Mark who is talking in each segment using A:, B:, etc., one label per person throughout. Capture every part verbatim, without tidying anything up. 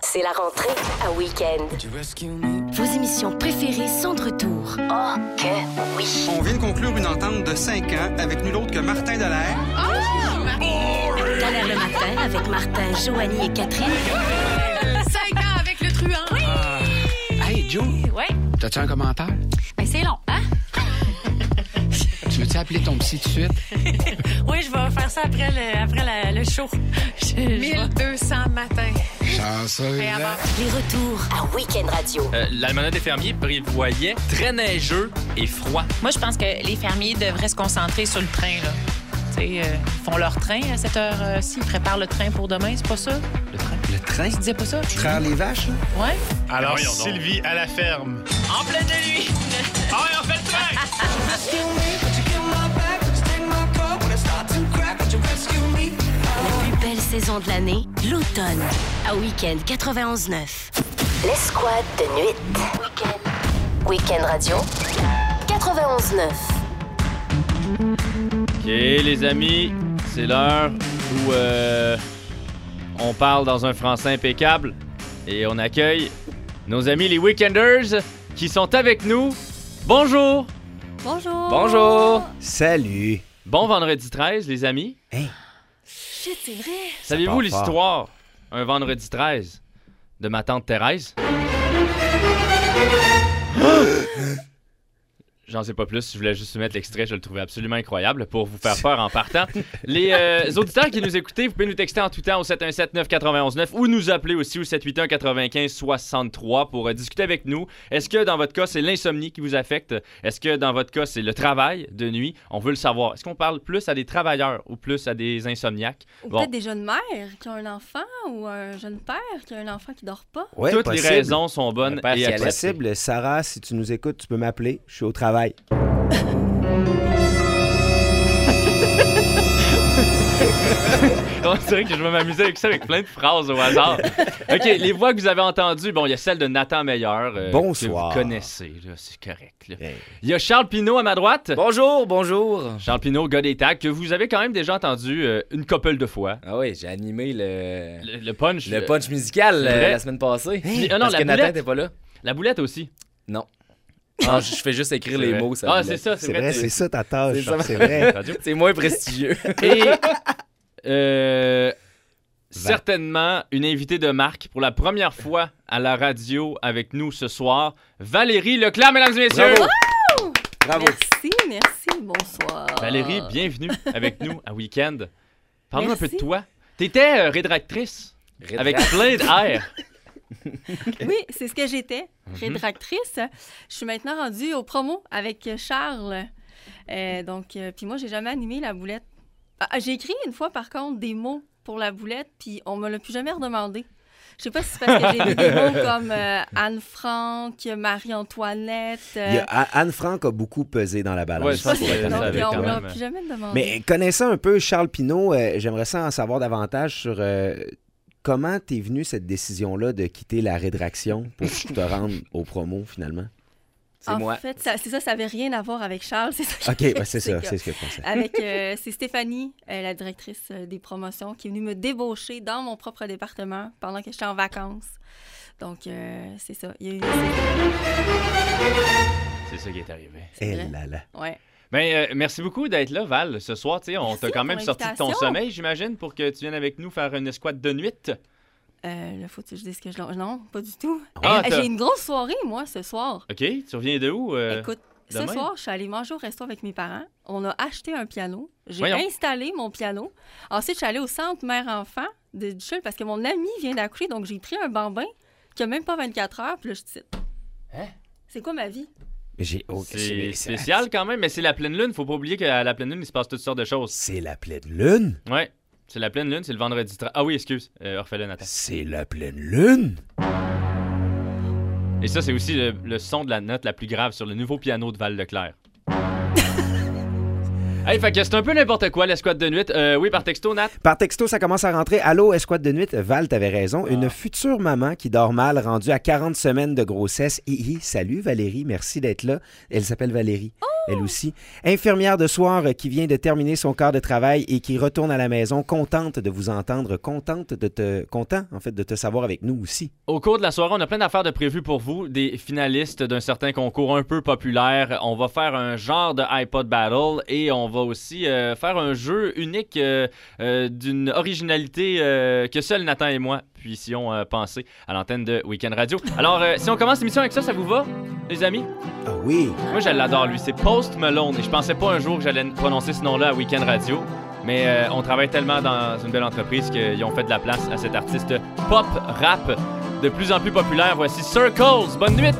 A: C'est la rentrée à Week-end. Vos émissions préférées sont de retour. Oh, que oui!
B: On vient de conclure une entente de cinq ans avec nul autre que Martin Dallaire.
A: Oh! Dallaire le matin avec Martin, Joanie et Catherine.
C: cinq ans avec le truand. Oui!
D: Uh, hey, Joe.
C: Ouais?
D: T'as-tu un commentaire?
C: Ben, c'est long, hein?
D: Tu veux-tu appeler ton psy tout de suite?
C: Oui, je vais faire ça après le, après la, le show. mille deux cents matins.
D: Chanceux.
C: Et avant.
A: Les retours à Week-end Radio.
E: Euh, L'Almanach des fermiers prévoyait très neigeux et froid.
F: Moi, je pense que les fermiers devraient se concentrer sur le train, là. Tu sais, euh, ils font leur train à cette heure-ci. Ils préparent le train pour demain, c'est pas ça?
D: Le train? Le train?
F: Tu disais pas ça?
G: Traire les vaches, là?
F: Ouais.
H: Alors,
E: Voyons donc.
H: Sylvie à la ferme.
F: En pleine nuit.
H: Ah ouais, on fait le train!
A: La plus belle saison de l'année, l'automne, à Week-end quatre-vingt-onze neuf. L'escouade de nuit. Week-end. Week-end Radio. quatre-vingt-onze neuf.
I: OK, les amis, c'est l'heure où euh, on parle dans un français impeccable et on accueille nos amis les Weekenders qui sont avec nous. Bonjour!
C: Bonjour!
G: Bonjour! Salut!
I: Bon vendredi treize, les amis.
G: Hein?
C: Shit, c'est vrai!
I: Saviez-vous
G: part
I: l'histoire, un vendredi treize, de ma tante Thérèse? J'en sais pas plus, je voulais juste mettre l'extrait, je le trouvais absolument incroyable pour vous faire peur en partant. Les euh, auditeurs qui nous écoutez, vous pouvez nous texter en tout temps au sept un sept neuf neuf neuf ou nous appeler aussi au sept huit un quatre-vingt-quinze soixante-trois pour euh, discuter avec nous. Est-ce que dans votre cas, c'est l'insomnie qui vous affecte? Est-ce que dans votre cas, c'est le travail de nuit? On veut le savoir. Est-ce qu'on parle plus à des travailleurs ou plus à des insomniaques?
J: Ou
I: Bon.
J: peut-être des jeunes mères qui ont un enfant ou un jeune père qui a un enfant qui dort pas.
G: Ouais,
I: Toutes
G: possible.
I: les raisons sont bonnes
G: Le père,
I: et
G: c'est
I: acceptées.
G: possible. Sarah, si tu nous écoutes, tu peux m'appeler. Je suis au travail.
I: On dirait que je vais m'amuser avec ça, avec plein de phrases au hasard. OK, les voix que vous avez entendues, bon, il y a celle de Nathan Meilleur. euh,
G: Bonsoir.
I: Que vous connaissez, là, c'est correct. là.
G: Hey.
I: Il y a Charles Pinault à ma droite.
K: Bonjour, bonjour.
I: Charles Pinault, gars des tags, que vous avez quand même déjà entendu euh, une couple de fois.
K: Ah oui, j'ai animé le,
I: Le, le punch.
K: le
I: euh,
K: punch musical
I: c'est
K: euh,
I: vrai?
K: la semaine passée.
I: Puis- ah non,
K: Parce
I: la
K: que Nathan
I: boulette.
K: n'était pas là.
I: La boulette aussi.
K: Non. Non, je je fais juste écrire
I: C'est
K: les
I: vrai.
K: mots. Ça
I: Ah,
K: boulette.
I: c'est ça, c'est,
G: C'est vrai,
I: vrai.
G: c'est ça ta tâche.
K: C'est ça.
G: C'est vrai.
I: Radio.
K: C'est moins prestigieux.
I: Et euh, certainement une invitée de marque pour la première fois à la radio avec nous ce soir, Valérie Leclerc, mesdames et messieurs.
G: Bravo. Bravo.
J: Merci, merci, bonsoir.
I: Valérie, bienvenue avec nous à Week-end. Parle-nous un peu de
J: Merci.
I: toi. T'étais euh, rédactrice avec plein d'air.
J: Oui, c'est ce que j'étais,
I: Mhm.
J: rédactrice. Je suis maintenant rendue au promo avec Charles. Euh, donc, euh, puis moi, j'ai jamais animé la boulette. Ah, j'ai écrit une fois, par contre, des mots pour la boulette, puis on me l'a plus jamais redemandé. Je sais pas si c'est parce que j'ai mis des mots comme euh, Anne Frank, Marie-Antoinette. euh,
G: Il y a- A- Anne Frank a beaucoup pesé dans la balance.
I: Ouais, je pense
J: pas
I: que
J: si-
I: ça
J: non,
I: avec
J: puis on
I: quand
J: me l'a
I: même.
J: plus jamais demandé.
G: Mais connaissant un peu Charles Pinault, euh, j'aimerais ça en savoir davantage sur euh, comment t'es venue cette décision-là de quitter la rédaction pour te rendre au promo, finalement.
K: C'est
J: en
K: moi.
J: fait, ça- c'est ça, ça avait rien à voir avec Charles. C'est ça.
G: OK,
J: qui-
G: ben, c'est ça,
J: que-
G: c'est ce que je pensais.
J: Avec, euh, c'est Stéphanie, euh, la directrice euh, des promotions, qui est venue me débaucher dans mon propre département pendant que j'étais en vacances. Donc, euh, c'est ça. Il y a eu...
I: C'est ça qui est arrivé.
J: C'est
G: Eh
J: vrai.
G: là là.
J: Ouais.
I: Ben, euh, merci beaucoup d'être là, Val, ce soir. Tu sais, on
J: Merci
I: t'a quand même
J: pour
I: sorti de ton
J: l'invitation.
I: sommeil, j'imagine, pour que tu viennes avec nous faire une escouade de nuit.
J: Euh, là, faut-tu que je dise que je... Non, pas du tout.
I: Ah,
J: Euh,
I: t'as-
J: j'ai une grosse soirée, moi, ce soir.
I: OK, tu reviens de où? euh?
J: Écoute,
I: demain?
J: ce soir, je suis allée manger au resto avec mes parents. On a acheté un piano. J'ai
I: Voyons.
J: installé mon piano. Ensuite, je suis allée au centre mère-enfant de Duchel parce que mon ami vient d'accoucher. Donc, j'ai pris un bambin qui a même pas vingt-quatre heures. Puis là, je te cite.
I: Hein?
J: C'est quoi ma vie?
G: Mais j'ai... oh,
I: C'est spécial quand même, mais c'est la pleine lune. Faut pas oublier qu'à la pleine lune, il se passe toutes sortes de choses.
G: C'est la pleine lune?
I: Ouais, c'est la pleine lune, c'est le vendredi treize. Ah oui, excuse, euh, orphelin, attends.
G: C'est la pleine lune?
I: Et ça, c'est aussi le, le son de la note la plus grave sur le nouveau piano de Val Leclerc. Hey, fait que c'est un peu n'importe quoi, l'escouade de nuit. Euh, oui, par texto, Nat?
G: Par texto, ça commence à rentrer. Allô, escouade de nuit. Val, t'avais raison.
I: Ah.
G: Une future maman qui dort mal, rendue à quarante semaines de grossesse. Hi, hi. Salut Valérie, merci d'être là. Elle s'appelle Valérie. elle aussi. Infirmière de soir qui vient de terminer son quart de travail et qui retourne à la maison, contente de vous entendre, contente de te, content en fait de te savoir avec nous aussi.
I: Au cours de la soirée, on a plein d'affaires de prévues pour vous, des finalistes d'un certain concours un peu populaire. On va faire un genre de iPod Battle et on va aussi euh, faire un jeu unique euh, euh, d'une originalité euh, que seul Nathan et moi puissions euh, penser à l'antenne de Week-end Radio. Alors, euh, si on commence l'émission avec ça, ça vous va, les amis?
G: Ah oui!
I: Moi, je l'adore, lui. C'est Post Malone. Et je pensais pas un jour que j'allais prononcer ce nom-là à Week-end Radio. Mais euh, on travaille tellement dans une belle entreprise qu'ils ont fait de la place à cet artiste pop-rap de plus en plus populaire. Voici Circles. Bonne nuit!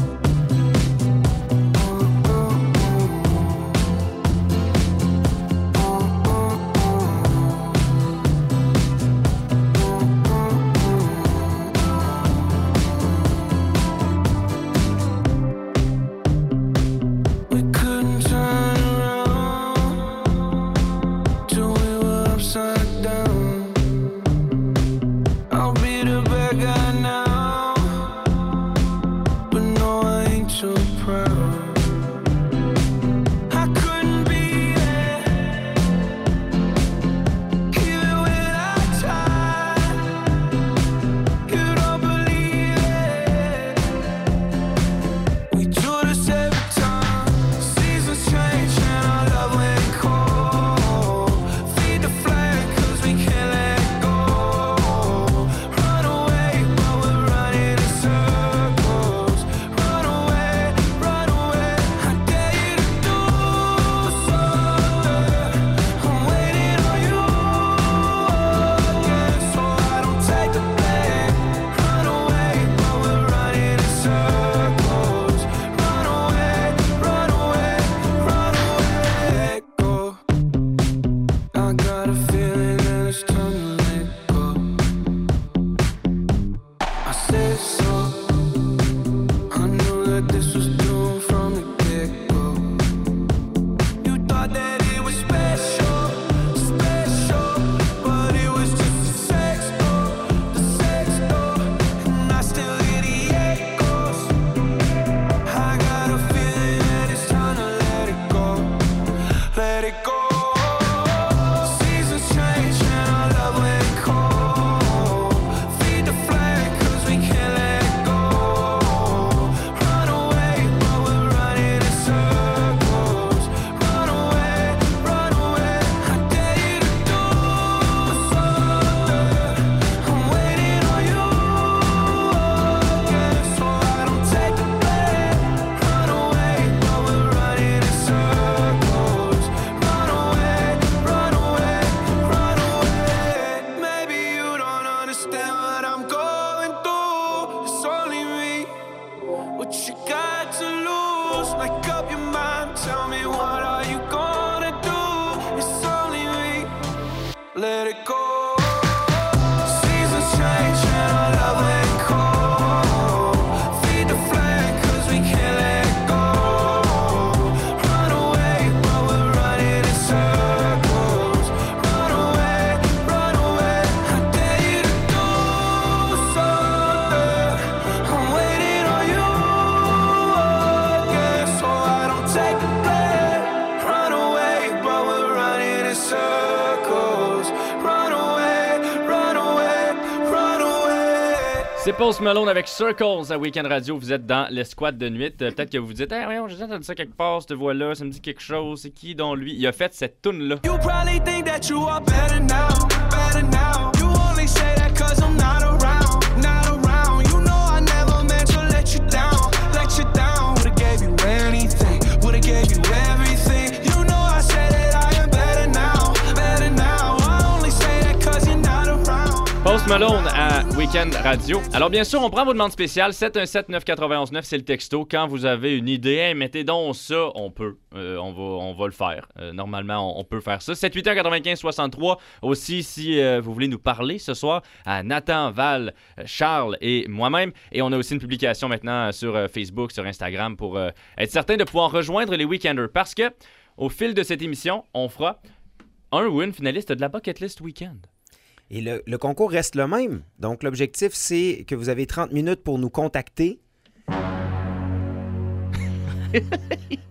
I: C'est Post Malone avec Circles à Week-end Radio. Vous êtes dans l'escouade de nuit. Euh, peut-être que vous vous dites, hey, voyons, j'ai entendu ça quelque part, cette voix-là, ça me dit quelque chose. C'est qui donc lui? Il a fait cette toune-là. You probably think that you are better now, better now. You only say that cause I'm not around, not around. You know I never meant to let you down, let you down. Would've gave you anything, would've gave you everything. You know I said that I am better now, better now. I only say that cause you're not around. Post Malone à Week-end Radio. Alors bien sûr, on prend vos demandes spéciales. sept un sept neuf neuf un neuf, c'est le texto. Quand vous avez une idée, hey, mettez donc ça, on peut. Euh, on, va, on va le faire. Euh, normalement, on, on peut faire ça. sept huit un quatre-vingt-quinze soixante-trois. Aussi, si euh, vous voulez nous parler ce soir, à Nathan, Val, Charles et moi-même. Et on a aussi une publication maintenant sur euh, Facebook, sur Instagram pour euh, être certain de pouvoir rejoindre les Weekenders. Parce que au fil de cette émission, on fera un ou une finaliste de la Bucket List Weekend.
G: Et le, le concours reste le même. Donc, l'objectif, c'est que vous avez trente minutes pour nous contacter.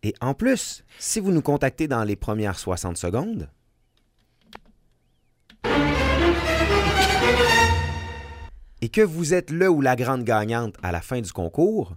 G: Et en plus, si vous nous contactez dans les premières soixante secondes, et que vous êtes le ou la grande gagnante à la fin du concours,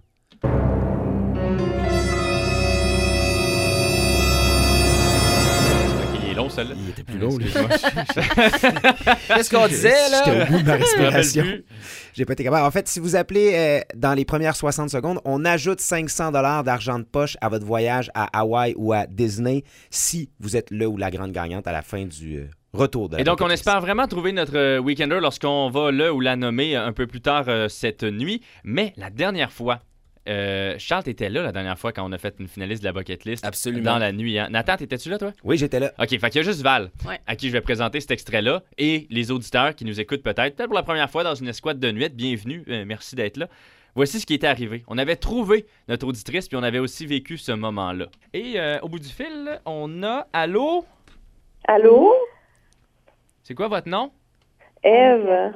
I: long, celle-là.
G: Il était plus long, lui.
K: Qu'est-ce qu'on disait, là?
G: J'étais au bout de ma respiration.
I: Je me rappelle plus.
G: J'ai pas été capable. En fait, si vous appelez euh, dans les premières soixante secondes, on ajoute cinq cents dollars d'argent de poche à votre voyage à Hawaï ou à Disney si vous êtes le ou la grande gagnante à la fin du euh, retour de
I: Et donc, on
G: Bucket List.
I: espère vraiment trouver notre euh, weekender lorsqu'on va le ou la nommer un peu plus tard euh, cette nuit. Mais la dernière fois, Euh, Charles, t'étais là la dernière fois quand on a fait une finaliste de la Bucket List.
K: Absolument.
I: Dans la nuit. Hein? Nathan, t'étais-tu là, toi?
G: Oui, j'étais là.
I: OK, fait qu'il y a juste Val
J: Ouais.
I: à qui je vais présenter cet extrait-là et les auditeurs qui nous écoutent peut-être, peut-être pour la première fois dans une escouade de nuit. Bienvenue, euh, merci d'être là. Voici ce qui était arrivé. On avait trouvé notre auditrice puis on avait aussi vécu ce moment-là. Et euh, au bout du fil, on a... Allô?
L: Allô?
I: C'est quoi votre nom?
L: Ève.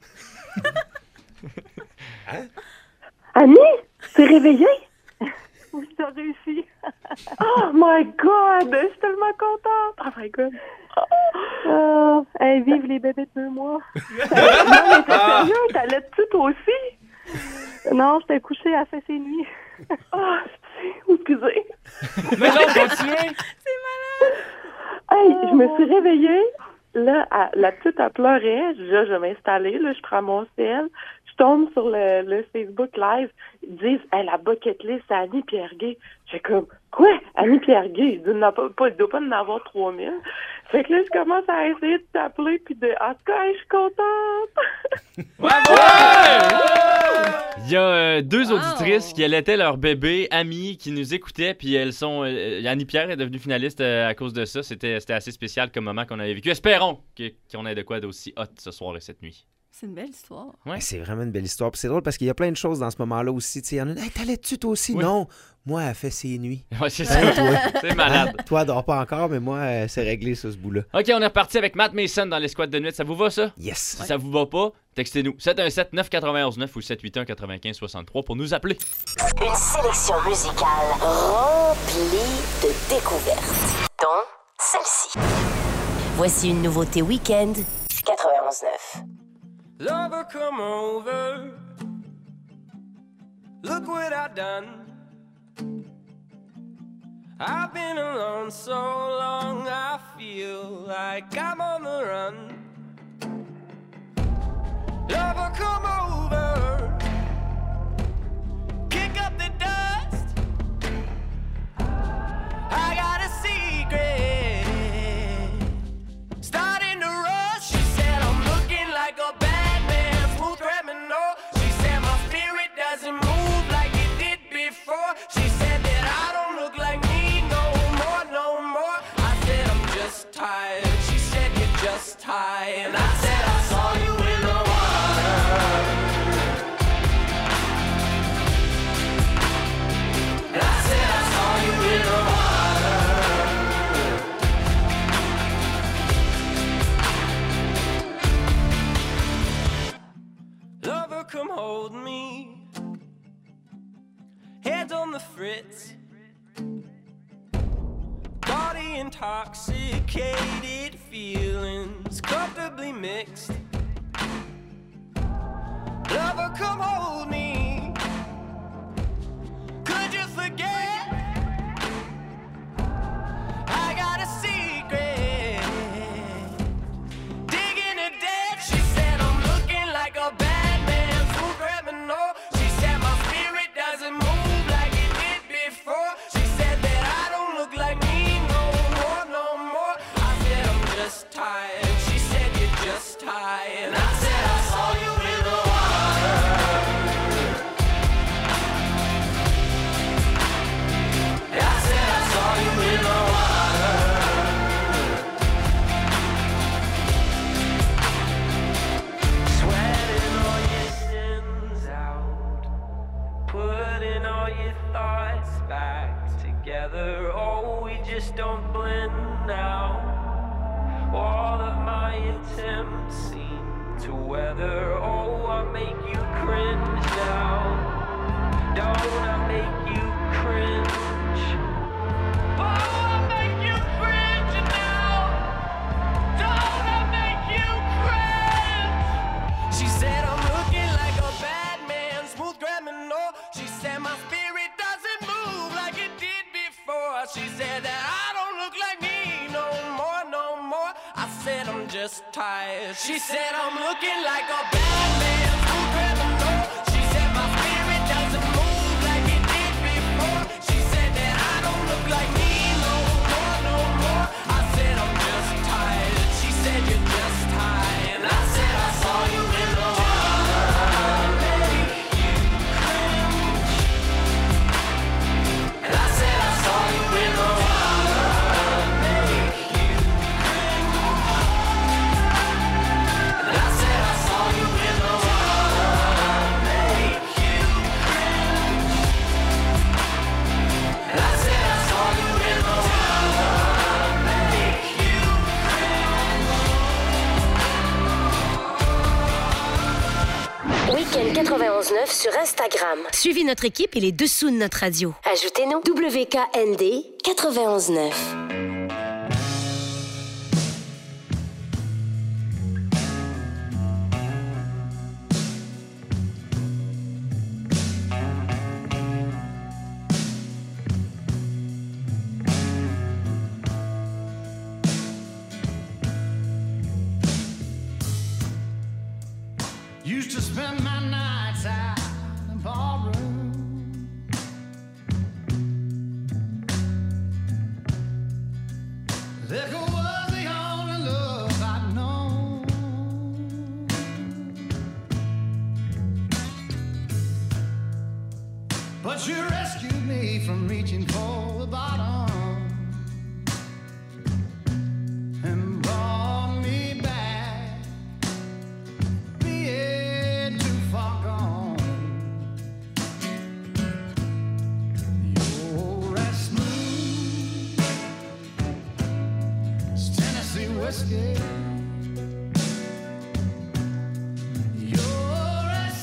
G: Hein?
L: Annie? Tu es réveillée? Oui, t'as réussi. Oh my God! Je suis tellement contente. Oh my God. Oh, hey, vive les bébés de deux mois. Non, mais t'es sérieux? T'allais-tu toi aussi? Non, j'étais couchée à fait ses nuits. Oh, excusez.
I: Mais non, continuez!
L: Hey, je me suis réveillée. Là, elle- la petite, elle pleurait. Je dis, là, je vais m'installer. Là, je prends mon sel. Je tombe sur le, le Facebook Live. Ils disent, hey, la bucket list, c'est Annie Pierre-Gay. J'ai comme, quoi? Annie Pierre-Gay? Il dit, il ne doit pas en avoir trois mille. Fait que là, je commence à essayer de t'appeler. Puis de, en tout cas, hey, je suis contente.
I: Il y a euh, deux
J: Wow.
I: auditrices qui allaitaient leur bébé, amies, qui nous écoutaient, puis elles sont... Euh, Annie Pierre est devenue finaliste euh, à cause de ça. C'était, c'était assez spécial comme moment qu'on avait vécu. Espérons que- qu'on ait de quoi d'aussi hot ce soir et cette nuit.
J: C'est une belle histoire.
I: Ouais.
G: Mais C'est vraiment une belle histoire. Puis c'est drôle parce qu'il y a plein de choses dans ce moment-là aussi. Tu sais, il y en a une, hey, t'allais-tu toi aussi?
I: Oui.
G: Non. Moi, elle fait ses nuits.
I: Ouais, c'est ça.
G: Hein, toi?
I: C'est malade.
G: Hein? Toi, elle dort pas encore, mais moi, euh, c'est réglé, ça, ce bout-là.
I: OK, on est reparti avec Matt Mason dans l'escouade de nuit. Ça vous va, ça?
G: Yes.
I: Si ça vous va pas, textez-nous. sept un sept neuf neuf neuf ou sept huit un quatre-vingt-quinze soixante-trois pour nous appeler.
A: Une sélection musicale remplie de découvertes, dont celle-ci. Voici une nouveauté Week-end quatre-vingt-onze neuf.
M: Lover, come over. Look what I done. I've been alone so long, I feel like I'm on the run. Lover, come over. Kick up the dust. I got a secret. Starting to rush. She said I'm looking like a bad man, smooth criminal. She said my spirit doesn't move like it did before. She said that I don't look like me no more, no more. I said I'm just tired. She said you're just tired. And I said I saw you in the water. And I said I saw you in the water. Lover, come hold me. Head on the fritz. Body intoxicated, feelings comfortably mixed. Lover, come hold me. Could you forget? I got a secret. Digging a ditch. She said I'm looking like a bad man, full criminal. She said my spirit doesn't move like it did before. She said that I don't look like me no more, no more. I said I'm just tired. She said you're just tired. And I said I saw you in the water. And I said I saw you in the water. Sweating all your sins out, putting all your thoughts back together. Oh, we just don't blend now. All of my attempts seem to weather. Oh, I make you cringe now. Don't I make you cringe? just tired. She said I'm looking like a bad man, true criminal. She said my spirit doesn't move like it did before. She said that I don't look like me no more, no more. I said I'm just tired. She said you're just tired. And I said I saw you in the water, make you cringe. And I said I saw you in the water.
A: Week-end quatre-vingt-onze neuf sur Instagram. Suivez notre équipe et les dessous de notre radio. Ajoutez-nous W K N D quatre-vingt-onze neuf.
N: Used to spend my nights out in the ballroom. Liquor was the only love I'd known. But you rescued me from reaching for the bottom and brought me back. Being too far gone. You're as smooth as Tennessee whiskey. You're as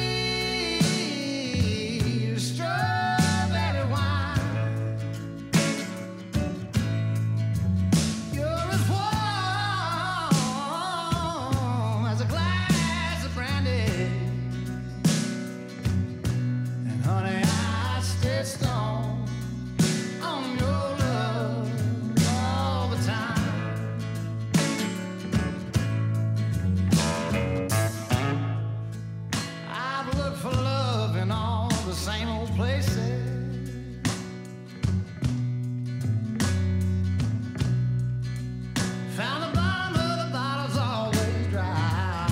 N: sweet as strawberry wine. You're as warm as a glass of brandy. And honey, I stay strong on your love all the time. I've looked for love in all the same old places. Found the bottom of the bottle's always dry.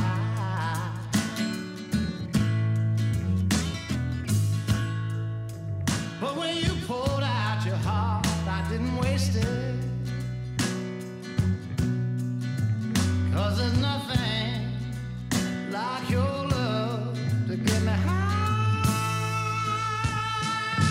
N: But when you pulled out your heart, I didn't waste it. 'Cause there's nothing like your love to get me high.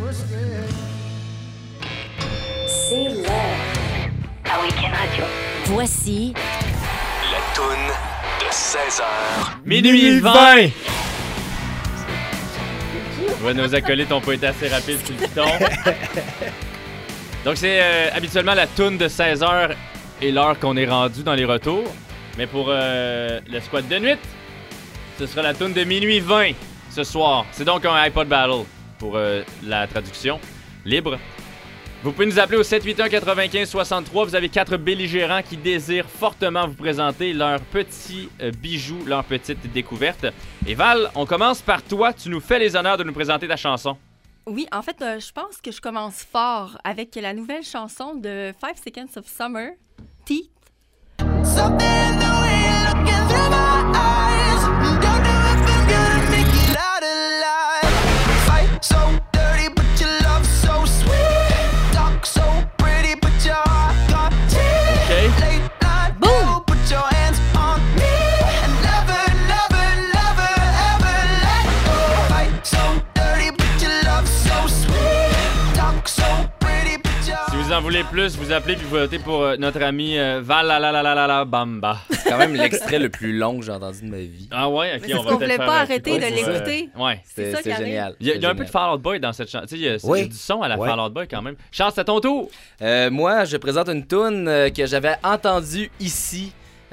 A: C'est l'heure. À Week-end Radio. Voici
O: la toune de seize heures.
I: Minuit vingt! Ouais, nos acolytes n'ont pas été assez rapides sur le piton. Donc, c'est euh, habituellement la toune de seize heures et l'heure qu'on est rendu dans les retours. Mais pour euh, le squad de nuit, ce sera la toune de minuit vingt ce soir. C'est donc un iPod Battle pour euh, la traduction libre. Vous pouvez nous appeler au sept huit un quatre-vingt-quinze soixante-trois. Vous avez quatre belligérants qui désirent fortement vous présenter leurs petits euh, bijoux, leurs petites découvertes. Et Val, on commence par toi. Tu nous fais les honneurs de nous présenter ta chanson.
J: Oui, en fait, euh, je pense que je commence fort avec la nouvelle chanson de Five Seconds of Summer, Teeth.
M: Something in the way you're looking through my eyes. Don't know if it's gonna make it out alive. Fight so dirty, but your love so sweet. Talk so pretty, but your heart got teeth.
I: Okay.
M: Late night, boom, put your hands on me. And never, never, never, ever let go. Fight so dirty, but your love so sweet. Talk so pretty, but your
I: Si vous en voulez plus, vous appelez puis vous votez pour euh, notre ami euh, Val la la la la la la Bamba.
K: C'est quand même l'extrait le plus long que j'ai entendu de ma vie.
I: Ah ouais, ok,
J: Mais c'est
I: on
J: parce
I: va
J: qu'on
I: peut-être
J: voulait
I: faire
J: pas
I: un
J: arrêter
I: petit
J: de
I: peu pour,
J: l'écouter.
I: euh, ouais.
J: C'est ça qui arrive.
K: génial.
I: Il y a, il y a un peu
K: génial.
I: de Fall Out Boy dans cette chanson. Tu sais, il y a,
K: Oui.
I: il y a du son à la
K: Ouais.
I: Fall Out Boy quand même. Charles, c'est à ton tour.
K: Euh, moi, je présente une toune euh, que j'avais entendue ici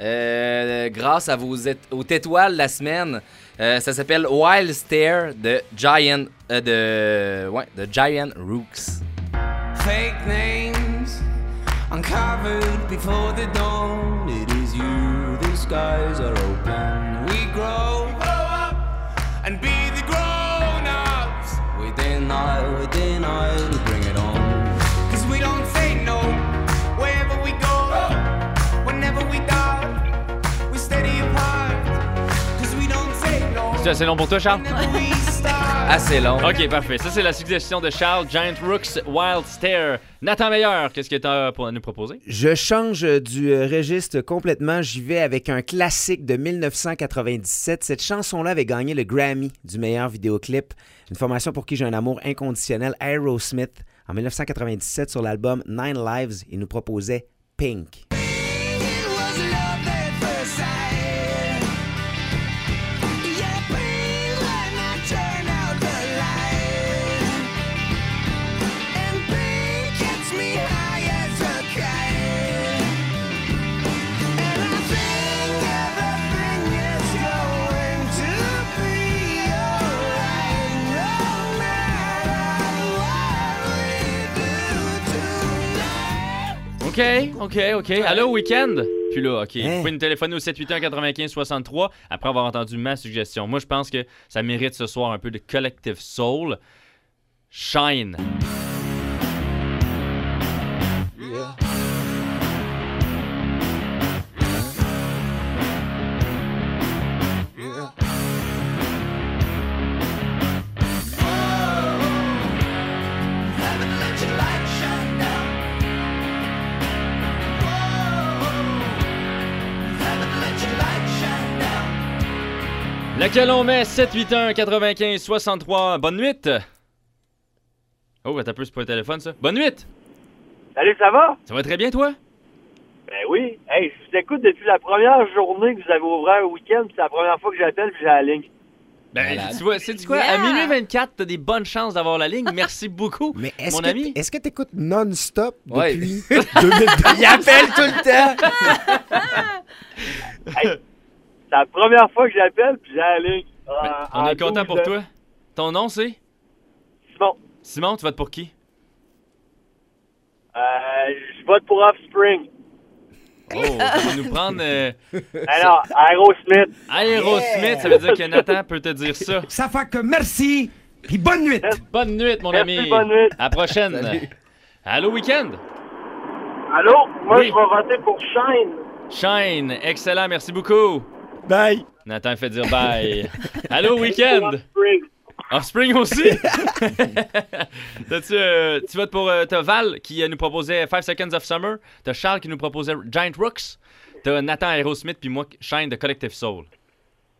K: euh, grâce à vos ét- aux étoiles la semaine. Euh, ça s'appelle Wild Stare de Giant euh, de ouais, de Giant Rooks.
N: Fake names uncovered before the dawn. It is you, the skies are open. We grow, grow up and be the grown-ups. Within I, within I, we bring it on. Cause we don't say no wherever we go. Whenever we die, we steady apart. Cause we don't say no.
I: C'est assez long pour toi, Charles?
N: We start.
K: Assez long.
I: Ok, parfait. Ça, c'est la suggestion de Charles. Giant Rooks, Wild Stare. Nathan Meilleur, qu'est-ce que tu as pour nous proposer?
G: Je change du euh, registre complètement. J'y vais avec un classique de dix-neuf cent quatre-vingt-dix-sept. Cette chanson-là avait gagné le Grammy du meilleur vidéoclip. Une formation pour qui j'ai un amour inconditionnel, Aerosmith. En dix-neuf cent quatre-vingt-dix-sept, sur l'album Nine Lives, il nous proposait Pink.
I: OK, OK, OK. Allô, Week-end? Puis là, OK.
G: Hein?
I: Vous pouvez nous téléphoner au sept huit un quatre-vingt-quinze soixante-trois après avoir entendu ma suggestion. Moi, je pense que ça mérite ce soir un peu de Collective Soul. Shine.
G: Yeah.
I: Laquelle on met? sept huit un quatre-vingt-quinze soixante-trois. Bonne nuit! Oh, t'as peu, c'est pas le téléphone, ça. Bonne nuit!
P: Salut, ça va?
I: Ça va très bien, toi?
P: Ben oui. Hey, je vous écoute depuis la première journée que vous avez ouvert le week-end, puis c'est la première fois que j'appelle, puis j'ai la ligne.
I: Ben, tu vois, sais-tu quoi?
J: Yeah!
I: À minuit vingt-quatre, t'as des bonnes chances d'avoir la ligne. Merci beaucoup,
G: Mais est-ce
I: mon
G: que
I: ami.
G: t- est-ce que tu écoutes non-stop
K: Ouais.
G: depuis deux mille deux?
K: Il appelle tout le temps.
P: Hey, c'est la première fois que j'appelle, puis j'ai la ligne.
I: Ben,
P: En-
I: on
P: en
I: est content pour
P: douze
I: toi. Ton nom, c'est?
P: Simon,
I: Simon, tu votes pour qui?
P: euh, je vote pour Offspring.
I: Oh, ça va nous prendre euh,
P: Alors, Aerosmith.
I: Aerosmith. Ça veut dire que Nathan peut te dire ça.
Q: Ça fait que merci, puis bonne nuit.
I: Bonne nuit, mon
P: Merci,
I: ami.
P: bonne nuit.
I: À la prochaine.
K: Salut.
I: Allô, Week-end?
P: Allô? Moi,
I: Oui.
P: je vais voter pour Shine.
I: Shine. Excellent, merci beaucoup.
G: Bye!
I: Nathan fait dire bye. Allô, Week-end?
P: Offspring.
I: Offspring aussi? T'as-tu, euh, tu votes pour... Euh, t'as Val qui euh, nous proposait Five Seconds of Summer. T'as Charles qui nous proposait Giant Rooks. T'as Nathan Aerosmith puis moi, Shine de Collective Soul.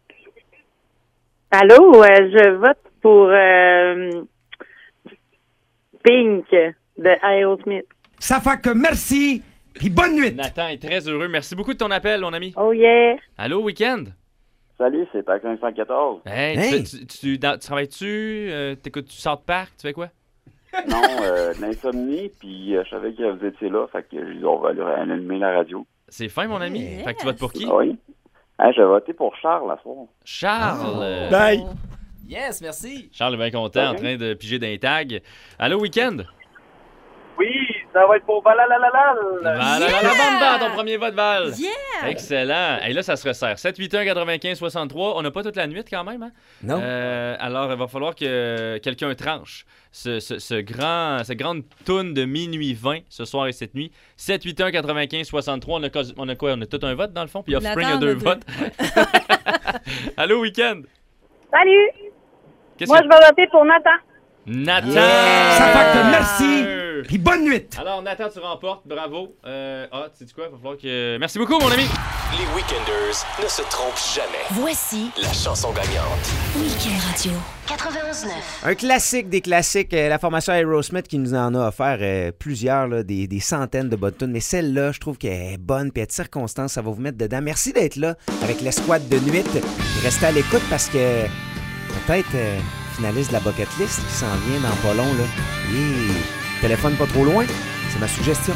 L: Allô, euh, je vote pour euh, Pink de Aerosmith.
Q: Ça fait que merci, puis bonne nuit.
I: Nathan est très heureux. Merci beaucoup de ton appel, mon ami.
L: Oh yeah.
I: Allô, Week-end?
R: Salut, c'est Pac un cent quatorze.
I: Hey,
R: Hey.
I: Tu, tu, tu, dans- tu travailles-tu? Euh, T'écoutes-tu South Park? Tu fais quoi?
R: Non, euh, de l'insomnie, puis euh, je savais que vous étiez là, fait que j'ai dit on va aller allumer la radio.
I: C'est fin, mon ami. Fait que tu votes pour qui?
R: Ah oui. Hey, je vais voter pour Charles la soir.
I: Charles! euh,
G: Bye!
K: Yes, merci.
I: Charles est bien content, en train de piger d'un tag. Allô, Week-end?
P: Oui, ça va être pour Valalalala.
I: Valalalabamba, ton premier vote, Val.
J: Yeah!
I: Excellent. Et là, ça se resserre. sept huit un quatre-vingt-quinze soixante-trois. On n'a pas toute la nuit quand même, hein?
G: Non.
I: Euh, alors, il va falloir que quelqu'un tranche ce, ce, ce grand, cette grande toune de minuit vingt ce soir et cette nuit. sept huit un quatre-vingt-quinze soixante-trois. On a, cos- on a quoi? On a tout un vote dans le fond? Puis Offspring a
J: Nathan,
I: deux
J: on a deux.
I: votes. Allô, Week-end?
L: Salut!
I: Qu'est-ce
L: Moi,
I: que-
L: je vais voter pour Nathan.
I: Nathan!
Q: Ça fait que merci, puis bonne nuit.
I: Alors, Nathan, tu remportes. Bravo. Euh, ah, tu sais quoi? Il va falloir que... Merci beaucoup, mon ami.
O: Les Weekenders ne se trompent jamais.
A: Voici
O: La chanson gagnante.
A: Week-end Radio quatre-vingt-onze neuf.
G: Un classique des classiques, euh, la formation Aerosmith qui nous en a offert euh, plusieurs, là, des, des centaines de bonnes tunes. Mais celle-là, je trouve qu'elle est bonne, puis à de circonstances, ça va vous mettre dedans. Merci d'être là avec l'escouade de nuit. Restez à l'écoute parce que peut-être euh, finaliste de la bucket list qui s'en vient dans pas long. Là. Et téléphone pas trop loin, c'est ma suggestion.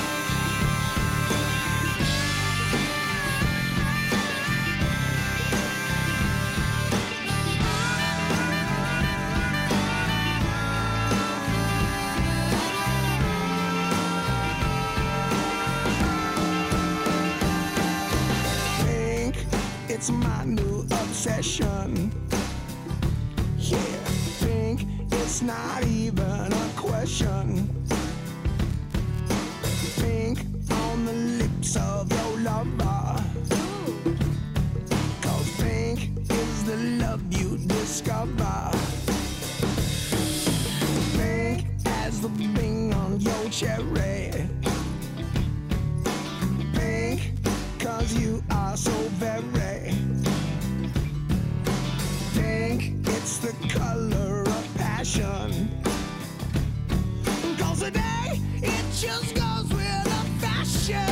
N: Think it's my new obsession. Yeah, think it's not even a question. Think on the lips of your lover. Cause pink is the love you discover. Pink as the bing on your cherry. Pink, cause you are so very pink. It's the color of passion. Cause today it just goes with the fashion.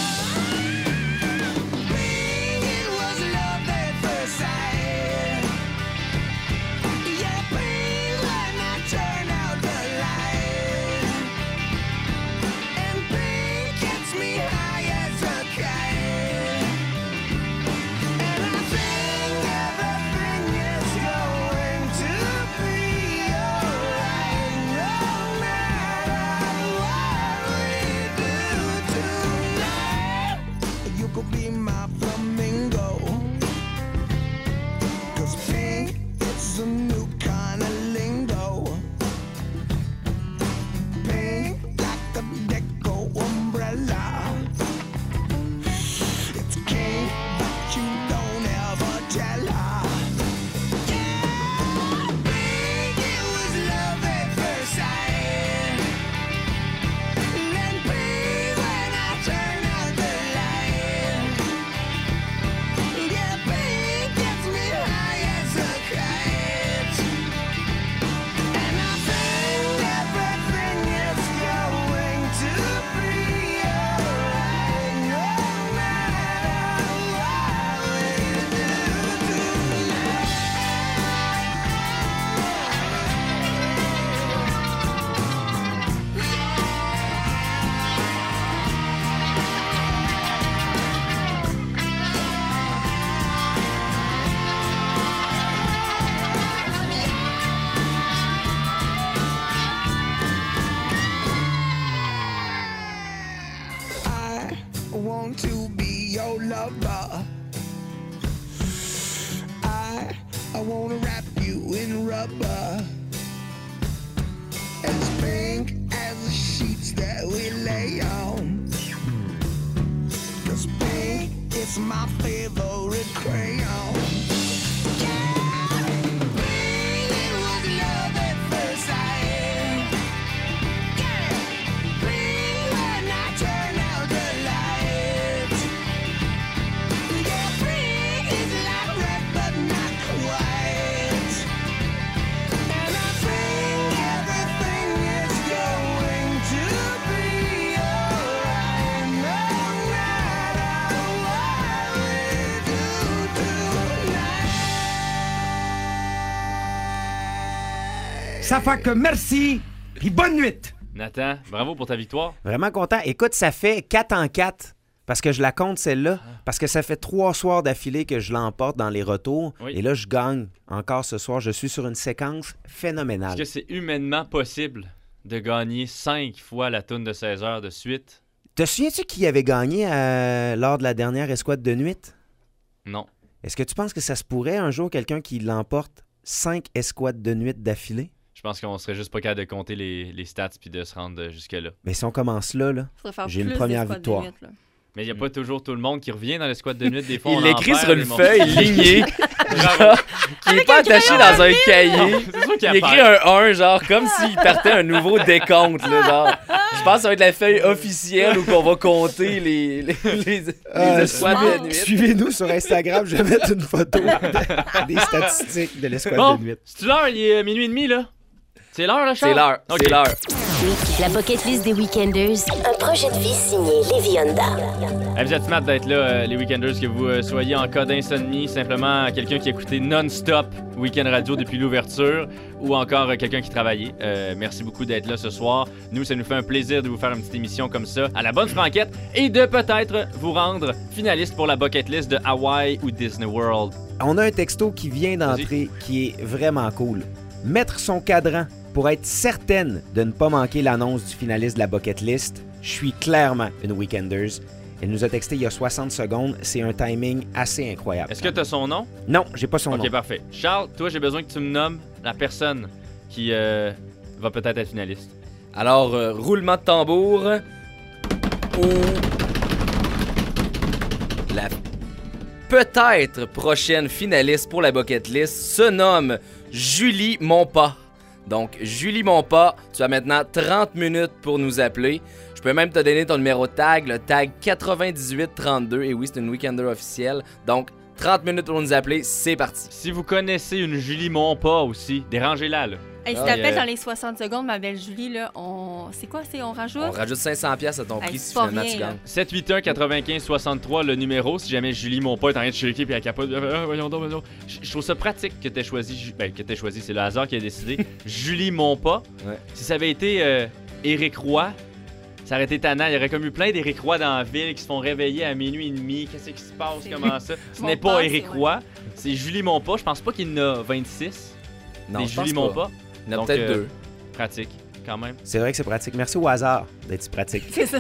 N: Pink, it was love at first sight. Yeah, pink when I turn out the light. And pink gets me high as a kite. And I think everything is going to be alright. No matter what we do tonight, you could be my flamingo. Cause pink, it's a new kind of lingo. Pink, like a deco umbrella. It's king, but you don't ever tell her. Yeah, pink, it was love at first sight. Then pink, when I turn out the light. Yeah, pink gets me high as a kite. And I think everything is going to be alright. No matter what we do tonight. I want to be your lover. I I want to wrap you in rubber. As pink as the sheets that we lay on. 'Cause pink is my favorite crayon. Yeah, pink, it was love at first sight. Yeah, pink when I turn out the lights. Yeah, pink is like red but not quite. And I think everything is
Q: Ça fait que merci, puis bonne nuit.
I: Nathan, bravo pour ta victoire.
G: Vraiment content. Écoute, ça fait quatre en quatre. Parce que je la compte, celle-là. Parce que ça fait trois soirs d'affilée que je l'emporte dans les retours.
I: Oui.
G: Et là, je gagne encore ce soir. Je suis sur une séquence phénoménale.
I: Est-ce que c'est humainement possible de gagner cinq fois la toune de seize heures de suite?
G: Te souviens-tu qui avait gagné euh, lors de la dernière escouade de nuit?
I: Non.
G: Est-ce que tu penses que ça se pourrait un jour quelqu'un qui l'emporte cinq escouades de nuit d'affilée?
I: Je pense qu'on serait juste pas capable de compter les, les stats puis de se rendre jusque-là.
G: Mais si on commence là, là j'ai une première victoire.
J: Nuit,
I: mais il n'y a pas toujours tout le monde qui revient dans l'escouade de nuit. Des fois,
K: il
I: on
K: l'écrit
I: en
K: sur
I: perd,
K: une
I: des
K: feuille
I: morceaux.
K: lignée, genre, qui n'est pas attaché dans un cahier.
I: C'est sûr qu'il
K: Il écrit un un, genre, comme s'il partait un nouveau décompte, là, genre. Je pense que ça va être la feuille officielle où on va compter les, les, les, les
G: Euh,
K: escouades
G: suivez-
K: de nuit.
G: Suivez-nous sur Instagram, je vais mettre une photo de- des statistiques de l'escouade
I: Bon,
G: de nuit.
I: c'est l'heure, il est minuit et demi, là. C'est l'heure, là, Charles?
K: C'est l'heure,
I: Ok.
K: c'est l'heure.
A: La bucket list des Weekenders. Un projet de vie signé Lévi Honda.
I: Hey, vous êtes smart d'être là, euh, les Weekenders, que vous euh, soyez en cas d'insomnie, simplement quelqu'un qui écoutait non-stop Weekend Radio depuis l'ouverture, ou encore euh, quelqu'un qui travaillait. Euh, merci beaucoup d'être là ce soir. Nous, ça nous fait un plaisir de vous faire une petite émission comme ça, à la bonne franquette, et de peut-être vous rendre finaliste pour la bucket list de Hawaii ou Disney World.
G: On a un texto qui vient d'entrer qui est vraiment cool. Mettre son cadran pour être certaine de ne pas manquer l'annonce du finaliste de la bucket list. Je suis clairement une Weekenders. Elle nous a texté il y a soixante secondes. C'est un timing assez incroyable.
I: Est-ce que tu as son nom?
G: Non, j'ai pas son
I: Ok,
G: nom.
I: parfait. Charles, toi, j'ai besoin que tu me nommes la personne qui euh, va peut-être être finaliste.
K: Alors, euh, roulement de tambour. Ou la peut-être prochaine finaliste pour la bucket list se nomme Julie Monpas. Donc, Julie Monpas, tu as maintenant trente minutes pour nous appeler. Je peux même te donner ton numéro de tag, le tag quatre-vingt-dix-huit trente-deux. Et oui, c'est une Weekender officielle. Donc, trente minutes pour nous appeler, c'est parti.
I: Si vous connaissez une Julie Monpas aussi, dérangez-la, là.
J: Hey, si
K: Ah,
J: t'appelles
K: yeah.
J: dans les soixante secondes, ma belle Julie, là, on... c'est quoi? C'est on rajoute?
K: On rajoute cinq cents dollars à ton
J: Hey,
K: prix
J: c'est
K: si
J: pas
K: finalement
J: rien,
K: tu
J: là.
K: gagnes.
I: sept huit un quatre-vingt-quinze soixante-trois, le numéro, si jamais Julie Monpas est en train de shaker puis elle capote. Ah, voyons donc, voyons donc. Je je trouve ça pratique que t'aies choisi. Ju- Ben, que t'aies choisi, c'est le hasard qui a décidé. Julie Monpas.
K: Ouais.
I: Si ça avait été euh, Éric Roy, ça aurait été tannant. Il y aurait comme eu plein d'Éric Roy dans la ville qui se font réveiller à minuit et demi. Qu'est-ce qui se passe? Comment ça? Ce n'est
J: Monpas,
I: pas
J: c'est
I: Éric
J: vrai.
I: Roy, c'est Julie Monpas. Je pense pas qu'il en a vingt-six.
K: Non,
I: des
K: je pense
I: Julie
K: pas.
I: Monpas.
K: Il y en a
I: Donc,
K: peut-être
I: euh,
K: deux.
I: Pratique, quand même.
G: C'est vrai que c'est pratique. Merci au hasard d'être si pratique.
J: C'est ça.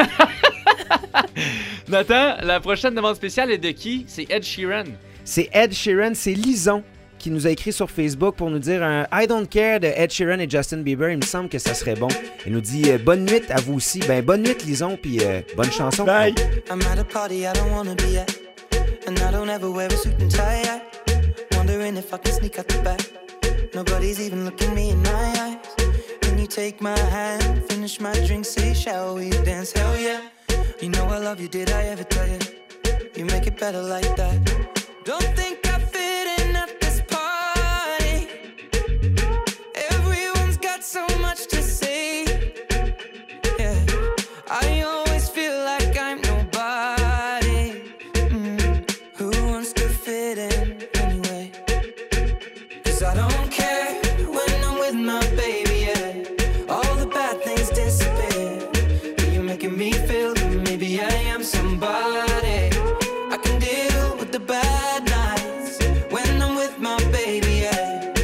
I: Nathan, la prochaine demande spéciale est de qui? C'est Ed Sheeran.
G: C'est Ed Sheeran, c'est Lison qui nous a écrit sur Facebook pour nous dire un I Don't Care de Ed Sheeran et Justin Bieber. Il me semble que ça serait bon. Il nous dit euh, bonne nuit à vous aussi. Ben bonne nuit Lison, puis euh, bonne chanson. Bye.
S: I'm at a party I don't wanna be at, and I don't ever wear a suit and tie. I wondering if I can sneak out the back. Nobody's even looking me in my eyes. Can you take my hand, finish my drink, say shall we dance? Hell yeah. You know I love you, did I ever tell you? You make it better like that. Don't think I fit in at this party. Everyone's got so much to say. Yeah, I always feel like I'm nobody. Mm. Who wants to fit in anyway? 'Cause I don't care when I'm with my baby, yeah. All the bad things disappear. You're making me feel that maybe I am somebody. I can deal with the bad nights when I'm with my baby, yeah.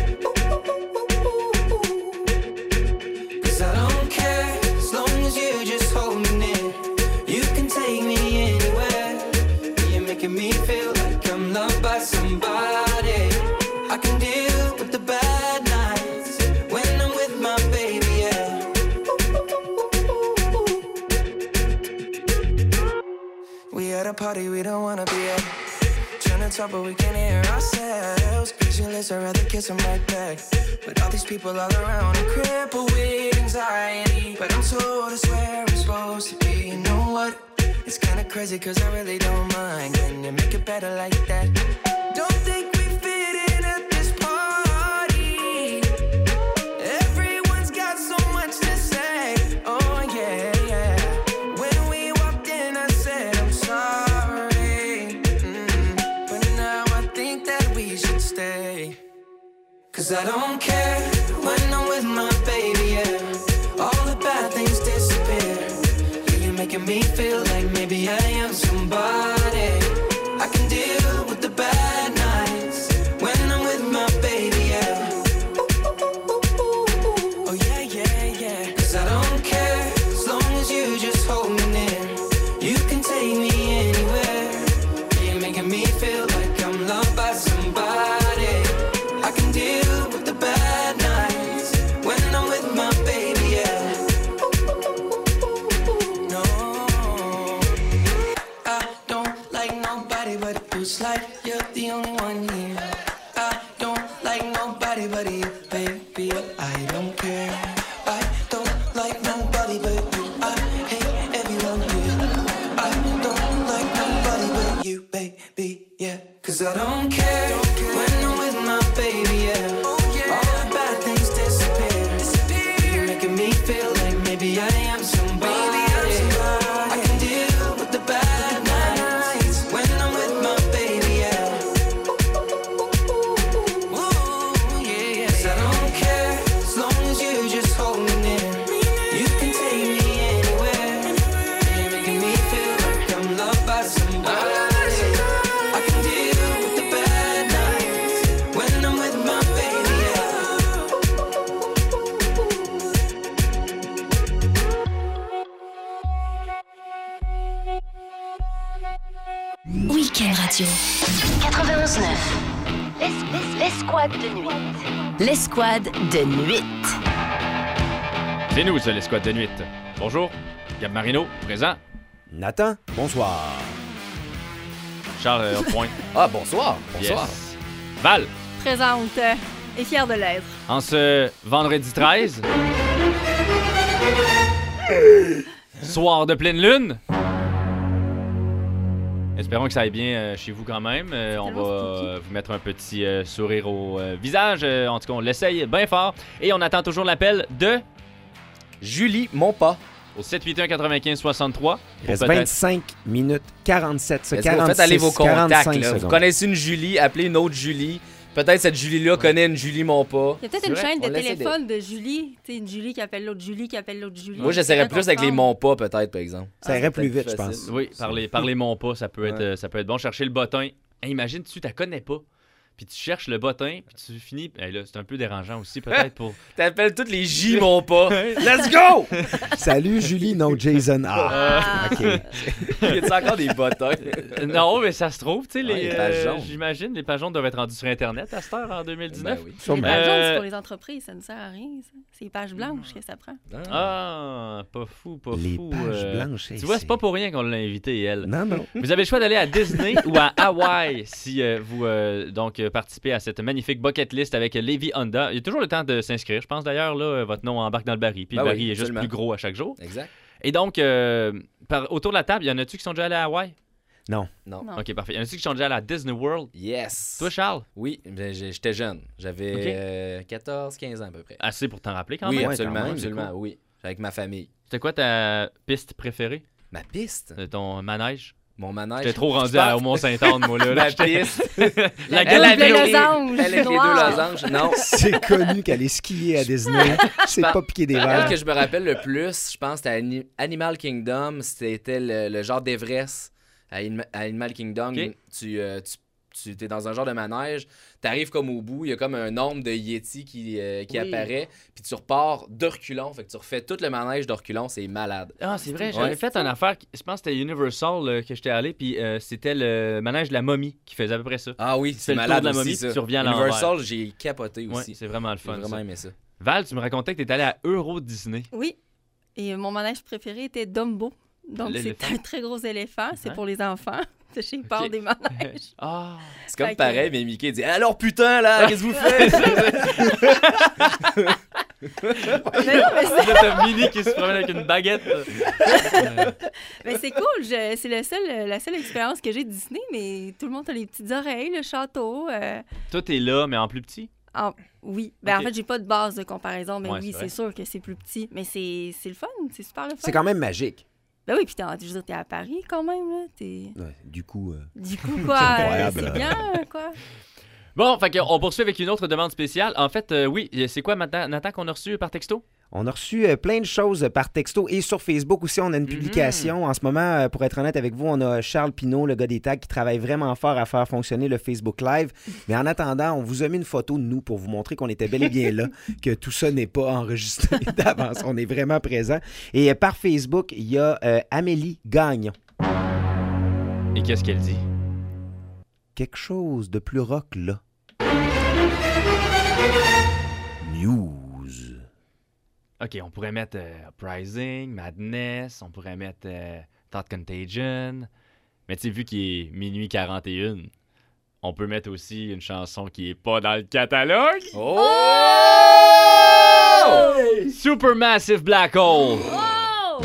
S: 'Cause I don't care as long as you just hold me near. You can take me anywhere. You're making me feel like I'm loved by somebody. I can deal with the bad nights when I'm with my baby, yeah. We at a party we don't wanna be at. Trying to talk but we can't hear ourselves. Pictureless, I'd rather kiss them right back. But all these people all around, I'm crippled with anxiety. But I'm told it's where I'm supposed to be. You know what? It's kinda crazy cause I really don't mind. Can you make it better like that? Don't think we fit in at this party. Everyone's got so much to say. Oh yeah, yeah. When we walked in I said I'm sorry. Mm. But now I think that we should stay. 'Cause I don't care when I'm with
A: Radio. quatre-vingt-onze neuf. L'es- l'es- L'escouade de nuit. L'escouade de nuit.
I: C'est nous, ça, l'escouade de nuit. Bonjour, Gab Marino, présent.
G: Nathan, bonsoir.
I: Charles euh, au point.
K: Ah, bonsoir. Bonsoir.
I: Yes. Val,
J: Présente euh, et fière de l'être.
I: en ce vendredi treize. Soir de pleine lune. Espérons que ça aille bien euh, chez vous quand même. Euh, on va euh, vous mettre un petit euh, sourire au euh, visage. Euh, en tout cas, on l'essaye bien fort. Et on attend toujours l'appel de
K: Julie Monpas.
I: Au sept huit un quatre-vingt-quinze soixante-trois.
G: Il reste vingt-cinq minutes quarante-sept secondes.
K: Est-ce que vous faites aller vos contacts? Là? Vous connaissez une Julie, appelez une autre Julie. Peut-être cette Julie-là connaît une Julie Monpas.
J: Il y a peut-être
K: C'est
J: une
K: vrai?
J: chaîne de
K: On l'essaie
J: téléphone de Julie. Tu sais, une Julie qui appelle l'autre Julie, qui appelle l'autre Julie.
K: Moi, j'essaierais
J: C'est
K: plus avec les
J: ensemble.
K: Monpas, peut-être, par exemple.
G: Ça irait plus vite, je
K: facile.
G: pense.
I: Oui, par les, par les mon pas, ça peut, être,
K: Ouais.
I: euh, ça peut être bon. Chercher le bottin. Hey, imagine, tu la connais pas. Puis tu cherches le bottin, puis tu finis. Hey, là, c'est un peu dérangeant aussi, peut-être pour.
K: T'appelles toutes les J Monpas. Let's go!
G: Salut Julie, non Jason. Ah, OK.
K: Y a-t-il encore des bottins?
I: Euh, non, mais ça se trouve, tu sais,
K: Ouais,
I: les,
K: les pages
I: euh,
K: jaunes.
I: j'imagine, les pages jaunes doivent être rendues sur Internet à cette heure en deux mille dix-neuf.
K: Ben oui.
J: Les pages jaunes, c'est
I: Euh,
J: pour les entreprises, ça ne sert à rien. ça. C'est les pages blanches que ça prend.
I: Ah, pas fou, pas
G: Les
I: fou.
G: pages
I: euh,
G: blanches,
I: Tu
G: hey,
I: vois,
G: c'est-
I: c'est pas pour rien qu'on l'a invité, elle.
G: Non, non.
I: Vous avez le choix d'aller à Disney ou à Hawaï si euh, vous euh, donc euh, participez à cette magnifique bucket list avec Levi Honda. Il y a toujours le temps de s'inscrire. Je pense d'ailleurs, là, euh, votre nom embarque dans le baril. Puis
K: Ben
I: le
K: oui,
I: baril est juste
K: absolument.
I: plus gros à chaque jour.
K: Exact.
I: Et donc, euh, par, autour de la table, il y en a-tu qui sont déjà allés à Hawaï?
G: Non.
K: Non.
J: Non.
I: Ok, parfait. Il y en a-tu qui sont déjà allés à Disney World?
K: Yes.
I: Toi, Charles?
K: Oui, ben, j'ai- j'étais jeune. J'avais
I: Ok.
K: euh, quatorze quinze ans à peu près.
I: Assez pour t'en rappeler quand
K: oui,
I: même.
G: Ouais,
K: absolument,
G: quand même,
K: absolument,
I: c'est cool.
K: oui. Avec ma famille.
I: C'était quoi ta piste préférée
K: Ma piste?
I: de ton manège?
K: Mon manège.
I: J'étais trop rendu
K: Je pense-
I: à- au Mont-Saint-Anne, moi, là. là
K: Ma
I: j'étais-
K: piste.
I: La
J: Elle
I: gueule
J: avec
K: avait
J: les
K: les-
J: losanges
K: Elle avec les deux
J: noirs.
K: losanges. Non.
G: C'est connu qu'elle est skiée à Disney. C'est
K: pense-
G: pas piqué des
K: Elle
G: verres.
K: que je me rappelle le plus, je pense, c'était Ani- Animal Kingdom. C'était le, le genre d'Everest à Anima- à Animal Kingdom.
I: Ok.
K: Tu, euh, tu, tu es dans un genre de manège. Tu arrives comme au bout. Il y a comme un nombre de Yeti qui, euh, qui
I: Oui.
K: apparaît. Puis tu repars de reculons. Fait que tu refais tout le manège de reculons. C'est malade.
I: Ah, c'est vrai,
K: Ouais.
I: j'avais fait une affaire, qui- je pense que c'était Universal euh, que j'étais allé, puis euh, c'était le manège de la momie qui faisait à peu près ça.
K: Ah oui,
I: Tu fais
K: c'est
I: le tour
K: malade
I: de la
K: aussi,
I: momie,
K: ça.
I: puis tu reviens à l'envers.
K: Universal, j'ai capoté
I: Ouais,
K: aussi.
I: c'est vraiment le
K: J'ai
I: fun.
K: vraiment
I: ça.
K: aimé ça.
I: Val, tu me racontais que tu étais allé à Euro Disney.
J: Oui. Et mon manège préféré était Dumbo. Donc, c'est
I: L'éléphant.
J: un très gros éléphant. C'est
I: Ouais.
J: pour les enfants. J'ai peur
I: Ok.
J: des manèges.
I: Ah!
K: C'est comme
J: Fait que-
K: pareil, mais Mickey dit alors putain là, qu'est-ce que vous faites?
J: Mais non, mais c'est-
I: Là, t'as Minnie qui se promène avec une baguette. Euh,
J: mais c'est cool. Je- C'est le seul, la seule expérience que j'ai de Disney, mais tout le monde a les petites oreilles, le château. euh,
I: Toi, t'es là, mais en plus petit.
J: en- Oui. Ben,
I: Ok.
J: En fait, j'ai pas de base de comparaison, mais
I: Ouais,
J: oui,
I: c'est vrai.
J: c'est sûr que c'est plus petit. Mais c'est c'est le fun. C'est super le fun.
G: C'est quand même magique.
J: Ben oui, puis t'es, en- je veux dire, t'es à Paris quand même. Là. T'es...
G: Ouais, du coup, euh,
J: Du coup, quoi,
G: C'est
J: euh,
G: incroyable,
J: c'est
G: là.
J: bien, quoi.
I: Bon, fait qu'on poursuit avec une autre demande spéciale. En fait, euh, oui, c'est quoi, Nathan, Nathan, qu'on a reçu par texto?
G: on a reçu euh, plein de choses euh, par texto et sur Facebook aussi. On a une publication. En ce moment, euh, pour être honnête avec vous, on a Charles Pinault, le gars des tags, qui travaille vraiment fort à faire fonctionner le Facebook Live. Mais en attendant, on vous a mis une photo de nous pour vous montrer qu'on était bel et bien là, que tout ça n'est pas enregistré d'avance. On est vraiment présent. Et euh, par Facebook, il y a euh, Amélie Gagnon.
I: Et qu'est-ce qu'elle dit?
G: Quelque chose de plus rock là. News.
I: OK, on pourrait mettre euh, Uprising, Madness, on pourrait mettre euh, Thought Contagion. Mais tu sais, vu qu'il est minuit quarante et un, on peut mettre aussi une chanson qui est pas dans le catalogue.
K: Oh!
I: Supermassive Black Hole.
J: Oh!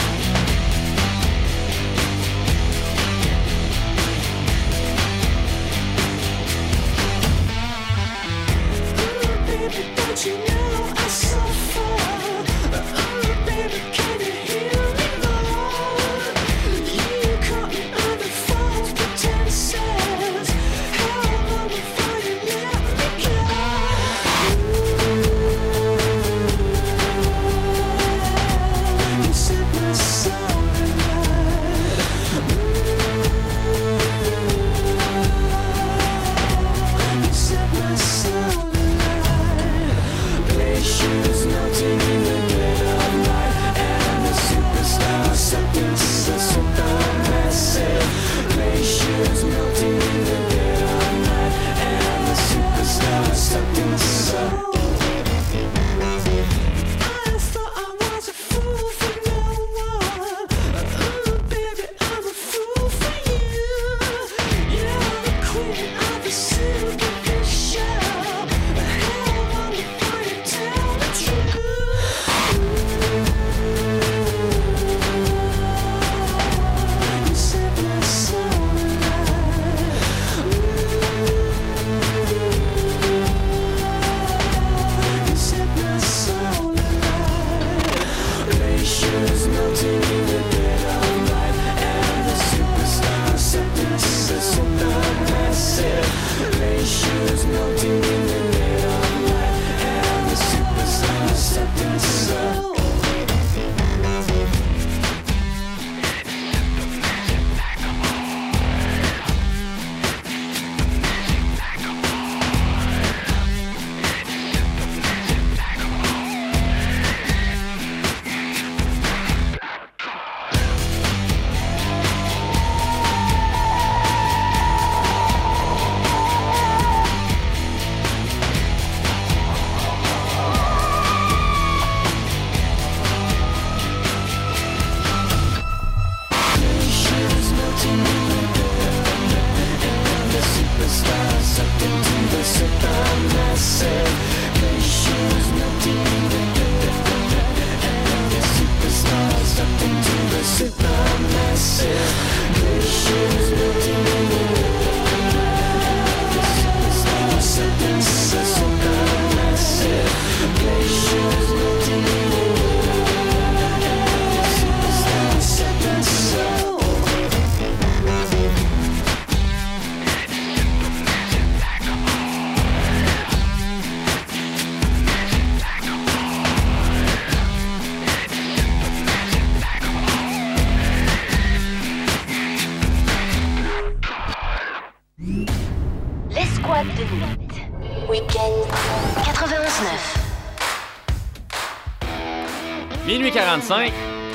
N: Thank
A: L'escouade de nuit. Week-end quatre-vingt-onze neuf.
I: Minuit quarante-cinq.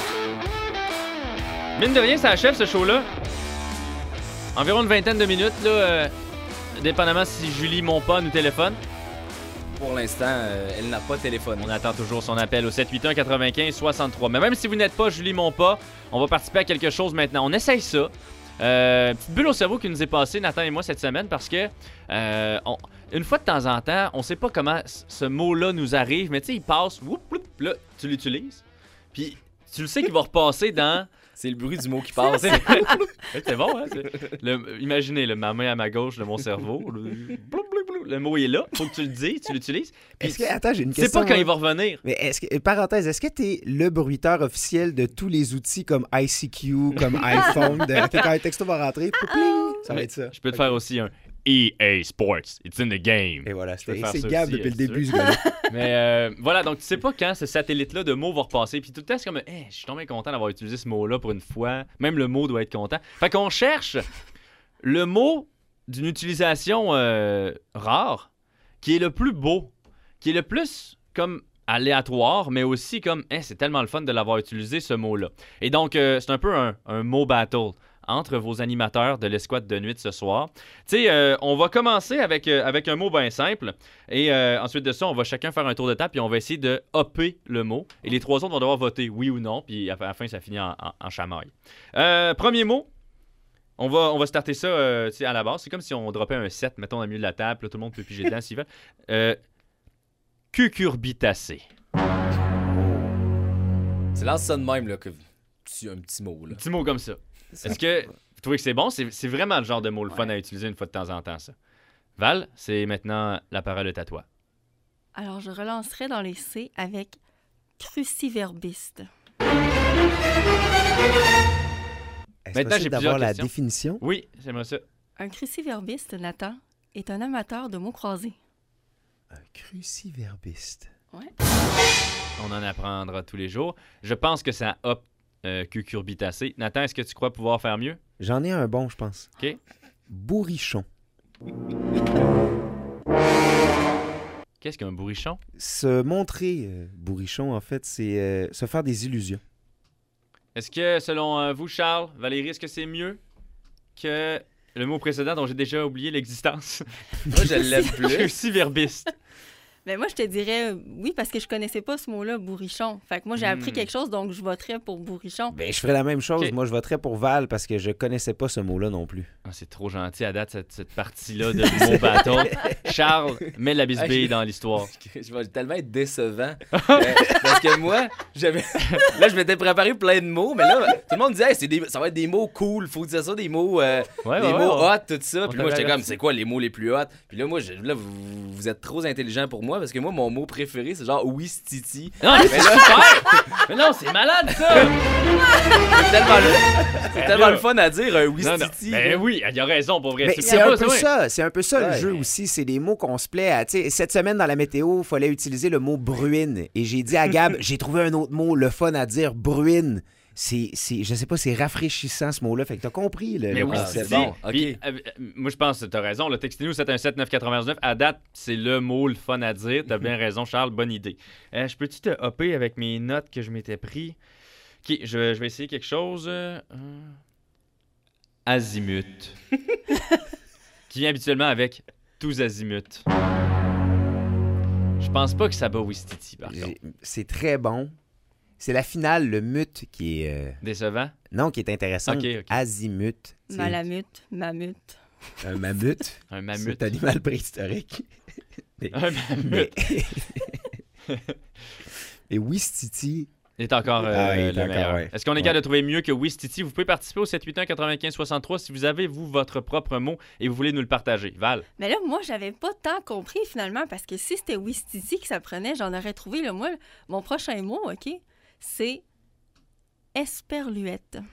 I: Mine de rien, ça achève ce show-là. Environ une vingtaine de minutes, là, euh, dépendamment si Julie Monpas nous téléphone.
K: Pour l'instant, euh, elle n'a pas téléphoné.
I: On attend toujours son appel au sept huit un quatre-vingt-quinze soixante-trois. Mais même si vous n'êtes pas Julie Monpas, on va participer à quelque chose maintenant. On essaye ça. Euh, petite bulle au cerveau qui nous est passée, Nathan et moi, cette semaine, parce que euh, on, une fois de temps en temps, on sait pas comment ce mot-là nous arrive, mais tu sais, il passe, whoop, whoop, là, tu l'utilises, puis tu le sais qu'il va repasser dans...
K: C'est le bruit du mot qui passe.
I: C'est bon, hein? C'est... Le... Imaginez, là, ma main à ma gauche de mon cerveau, le... Blou, blou, blou. Le mot est là, faut que tu le dises, tu l'utilises.
G: Est-ce que... Attends, j'ai une question.
I: C'est pas quand
G: moi.
I: il va revenir.
G: Mais est-ce que, parenthèse, est-ce que t'es le bruiteur officiel de tous les outils comme I C Q, comme iPhone, de... quand un texto va rentrer, pling, ça va être ça.
I: Je peux te faire aussi un E A Sports, it's in the game.
G: Et voilà, c'est,
I: c'est
G: Gab depuis le début, ce gars-là.
I: Mais euh, voilà, donc tu sais pas quand ce satellite-là de mots va repasser. Puis tout le temps, c'est comme, hey, je suis tombé content d'avoir utilisé ce mot-là pour une fois. Même le mot doit être content. Fait qu'on cherche le mot d'une utilisation euh, rare qui est le plus beau, qui est le plus comme aléatoire, mais aussi comme, hey, c'est tellement le fun de l'avoir utilisé, ce mot-là. Et donc, euh, c'est un peu un, un mot battle entre vos animateurs de l'escouade de nuit ce soir. Tu sais, euh, on va commencer avec, euh, avec un mot bien simple. Et euh, ensuite de ça, on va chacun faire un tour de table puis on va essayer de hopper le mot. Et les trois autres vont devoir voter oui ou non. Puis à la fin, ça finit en, en, en chamaille. Euh, premier mot. On va, on va starter ça euh, à la base. C'est comme si on droppait un set, mettons, dans le milieu de la table. Là, tout le monde peut piger dedans s'il veut. Euh, cucurbitacé.
K: C'est là ça de même, là, que tu un petit mot, là.
I: Un petit mot comme ça. Est-ce que vous trouvez que c'est bon? C'est, c'est vraiment le genre de mot le fun ouais. à utiliser une fois de temps en temps, ça. Val, c'est maintenant la parole est à toi.
J: Alors, je relancerai dans les C avec cruciverbiste.
G: Est-ce maintenant, j'ai d'avoir la définition?
I: Oui, j'aimerais ça.
J: Un cruciverbiste, Nathan, est un amateur de mots croisés.
G: Un cruciverbiste?
J: Ouais.
I: On en apprendra tous les jours. Je pense que ça hop Euh, cucurbitacé. Nathan, est-ce que tu crois pouvoir faire mieux?
G: J'en ai un bon, je pense.
I: OK.
G: Bourrichon.
I: Qu'est-ce qu'un bourrichon?
G: Se montrer euh, bourrichon, en fait, c'est euh, se faire des illusions.
I: Est-ce que, selon euh, vous, Charles, Valérie, est-ce que c'est mieux que le mot précédent dont j'ai déjà oublié l'existence?
K: Moi, je l'aime plus.
I: Cruciverbiste.
J: Ben moi, je te dirais euh, oui, parce que je connaissais pas ce mot-là, bourrichon. Fait que moi, j'ai appris
I: Hmm.
J: quelque chose, donc je voterais pour bourrichon.
G: Ben, je ferais la même chose.
I: Okay.
G: Moi, je voterais pour Val parce que je connaissais pas ce mot-là non plus.
I: Ah, c'est trop gentil à date, cette, cette partie-là de mot battle. Charles, mets la bisbille dans l'histoire.
K: Je vais tellement être décevant. euh, parce que moi, j'avais là, je m'étais préparé plein de mots, mais là, tout le monde disait, hey, c'est des... ça va être des mots cool, faut dire ça, des mots, euh,
I: ouais,
K: des
I: ouais,
K: mots
I: ouais,
K: hot, tout ça. Puis moi, j'étais comme, c'est quoi les mots les plus hot? Puis là, moi, je... là vous... vous êtes trop intelligent pour moi, parce que moi, mon mot préféré, c'est genre Ouistiti.
I: Non, mais, mais là, super! Mais non, c'est malade, ça!
K: C'est tellement, le... c'est ben tellement le fun à dire, un Ouistiti.
I: Ben oui, il a raison, pour vrai.
G: Mais
I: c'est,
G: c'est
I: pas,
G: un
I: c'est
G: peu
I: vrai.
G: ça, c'est un peu ça
K: ouais.
G: le jeu aussi. C'est des mots qu'on se plaît à. Tu sais, cette semaine, dans la météo, il fallait utiliser le mot bruine. Et j'ai dit à Gab, j'ai trouvé un autre mot, le fun à dire, bruine. C'est, c'est, je sais pas, c'est rafraîchissant ce mot-là. Fait que t'as compris. Le,
I: Mais
G: le
I: oui,
G: concept.
K: c'est bon. OK.
I: Puis, euh, moi, je pense que t'as raison. Le textez-nous sept un sept neuf huit neuf. À date, c'est le mot le fun à dire. T'as bien raison, Charles. Bonne idée. Euh, je peux-tu te hopper avec mes notes que je m'étais pris? OK, je vais, je vais essayer quelque chose. Euh, azimut. Qui vient habituellement avec tous azimuts. Je pense pas que ça bat Ouistiti, par contre.
G: C'est très bon. C'est la finale, le mut, qui est... Euh...
I: Décevant?
G: Non, qui est intéressant.
I: OK, OK.
G: Azimut.
J: Malamute, mamute.
G: Un mammut.
I: Un mammut.
G: C'est un animal préhistorique. Mais...
I: Un mammut.
G: Mais... Et Ouistiti...
I: Il est encore, euh,
G: ah, il est
I: le
G: encore
I: meilleur.
G: ouais.
I: Est-ce qu'on est
G: ouais.
I: capable de trouver mieux que Ouistiti? Vous pouvez participer au sept huit un quatre-vingt-quinze soixante-trois si vous avez, vous, votre propre mot et vous voulez nous le partager. Val?
J: Mais là, moi, j'avais pas tant compris, finalement, parce que si c'était Ouistiti que ça prenait, j'en aurais trouvé, là, moi, mon prochain mot, OK, c'est esperluette.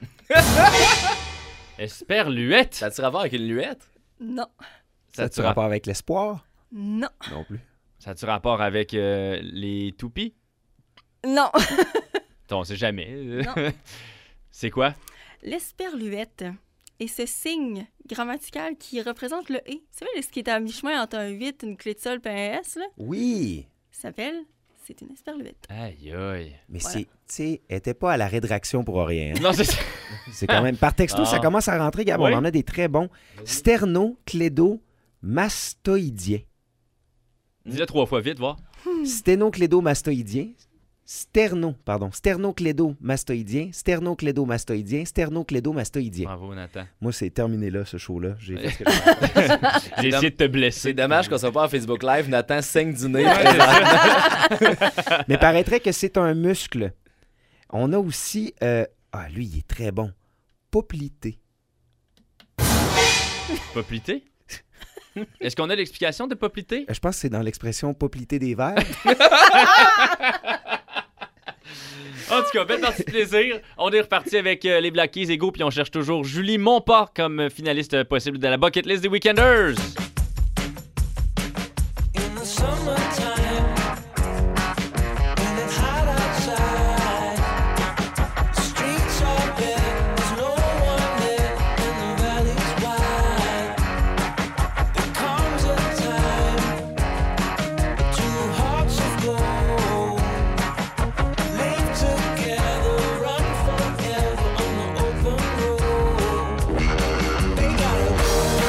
I: Esperluette?
K: Ça a-tu rapport avec une luette?
J: Non.
G: Ça a-tu rapport avec l'espoir?
J: Non.
G: Non plus.
I: Ça a-tu rapport avec euh, les toupies?
J: Non.
I: On sait jamais.
J: Non.
I: C'est quoi?
J: L'esperluette et ce signe grammatical qui représente le « et ». Tu sais, ce qui est à mi-chemin entre un huit, une clé de sol et un S, là?
G: Oui.
J: Ça s'appelle « c'est une esperluette ».
I: Aïe, aïe.
G: Mais
J: Voilà.
G: c'est, tu sais, elle était pas à la rédaction pour rien. hein.
I: Non, c'est ça.
G: C'est quand même... Par texto,
I: Ah.
G: ça commence à rentrer, Gab.
I: Oui.
G: On en a des très bons. Sternoclédomastoïdien.
I: Dis-le trois fois vite, voir.
G: Sténoclédomastoïdien. Sterno, pardon. Sternoclédomastoïdien. Sternoclédomastoïdien. Sternoclédomastoïdien.
I: Bravo, Nathan.
G: Moi, c'est terminé là, ce show-là. J'ai fait ce que j'avais à faire.
I: J'ai essayé de te blesser.
K: C'est dommage qu'on soit pas en Facebook Live. Nathan saigne du nez.
G: Mais paraîtrait que c'est un muscle. On a aussi... euh, Ah, lui, il est très bon. Poplité.
I: Poplité? Est-ce qu'on a l'explication de poplité?
G: Je pense que c'est dans l'expression poplité des vers.
I: En tout cas, belle partie de plaisir. On est reparti avec euh, les Black Keys et Go, puis on cherche toujours Julie Monpas comme finaliste possible de la bucket list des Weekenders.
M: In the summertime, when it's hot outside, the streets are bare, there's no one there, and the valley's wide. There comes a time, two hearts of gold, live together, run forever on the open road. They gotta go.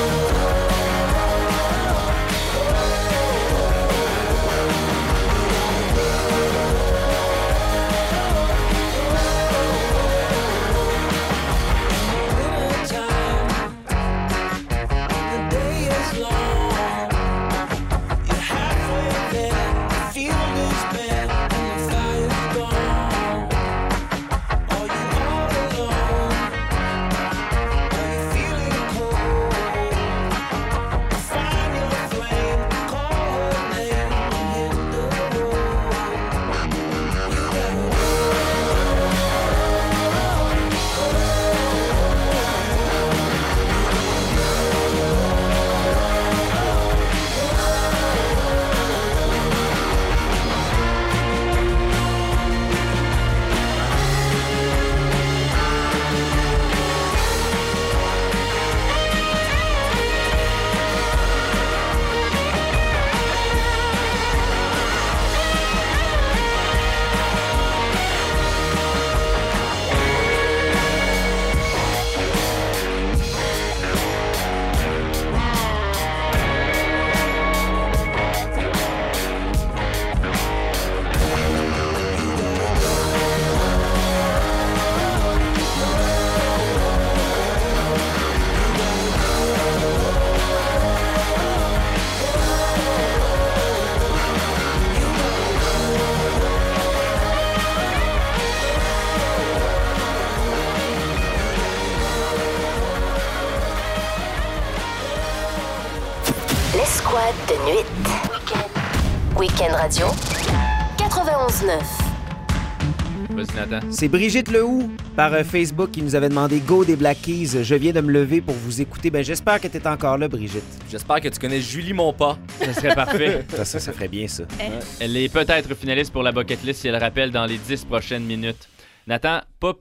A: L'escouade de nuit. Week-end Radio. quatre-vingt-onze neuf.
I: Vas-y, Nathan.
G: C'est Brigitte Lehoux par euh, Facebook qui nous avait demandé Go des Black Keys. Je viens de me lever pour vous écouter. Ben, j'espère que tu es encore là, Brigitte.
K: J'espère que tu connais Julie Monpas.
I: Ça serait parfait.
G: Ça, ça, ça ferait bien, ça.
I: Elle est peut-être finaliste pour la bucket list si elle rappelle dans les dix prochaines minutes. Nathan,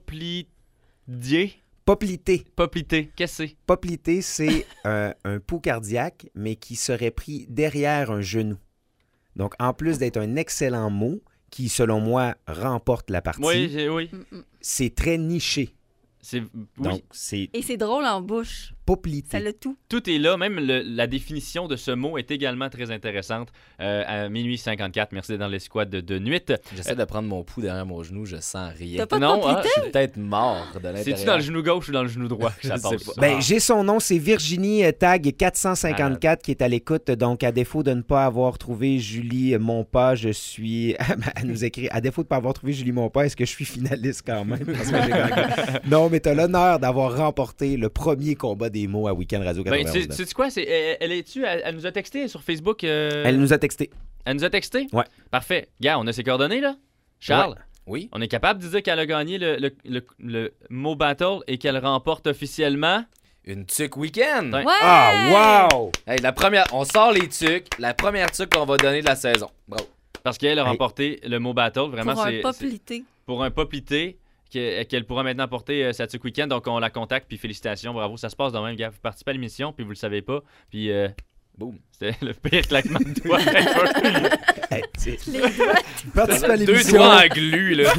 I: Poplitier.
G: Poplité.
I: Poplité, qu'est-ce que c'est?
G: Poplité, c'est un, un pouls cardiaque, mais qui serait pris derrière un genou. Donc, en plus d'être un excellent mot, qui, selon moi, remporte la partie,
I: Oui, j'ai- oui.
G: c'est très niché.
I: C'est, oui.
G: Donc, c'est
J: Et c'est drôle en bouche.
G: poplité.
J: Ça l'a tout.
I: Tout est là, même le- la définition de ce mot est également très intéressante. Euh, à minuit cinquante-quatre, merci d'être dans l'escouade de, de nuit.
K: J'essaie de prendre mon pouls derrière mon genou, je sens rien.
J: T'as pas de
I: Non,
J: poplité?
K: Je suis peut-être mort de l'intérieur.
I: C'est-tu dans le genou gauche ou dans le genou droit que ça
K: Je sais
I: passe?
K: pas.
G: Ben, j'ai son nom, c'est Virginie euh, Tag quatre cent cinquante-quatre qui est à l'écoute. Donc, à défaut de ne pas avoir trouvé Julie Monpas, je suis. Elle nous écrit à défaut de ne pas avoir trouvé Julie Monpas, est-ce que je suis finaliste quand même? Parce que j'ai gagné. Non, mais tu as l'honneur d'avoir remporté le premier combat des mots à Week-end Radio
I: Ben,
G: quatre-vingt-onze.
I: tu sais quoi? C'est, elle, elle est-tu? Elle, elle nous a texté sur Facebook. euh,
G: Elle nous a texté.
I: Elle nous a texté?
G: Ouais.
I: Parfait. Gars, on a ses coordonnées, là? Charles?
K: Oui.
I: On est capable de dire qu'elle a gagné le, le, le, le mot battle et qu'elle remporte officiellement
K: Une tuque week-end.
I: Ouais.
G: Ah, wow!
K: Hey, la première, on sort les tuques. La première tuque qu'on va donner de la saison. Bravo.
I: parce qu'elle a
G: Hey.
I: remporté le mot battle. Vraiment,
J: Pour un
I: c'est,
J: poplité.
I: c'est pour un poplité que- qu'elle pourra maintenant porter euh, sa tuque week-end. Donc, on la contacte, puis félicitations, bravo. Ça se passe de même, gars. Vous participez à l'émission, puis vous le savez pas. Puis, euh, boum, c'était le pire claquement de doigts ever.
G: Hey, tu sais.
J: Les doigts.
G: Participez à
I: Deux
G: l'émission.
I: doigts en glu, là.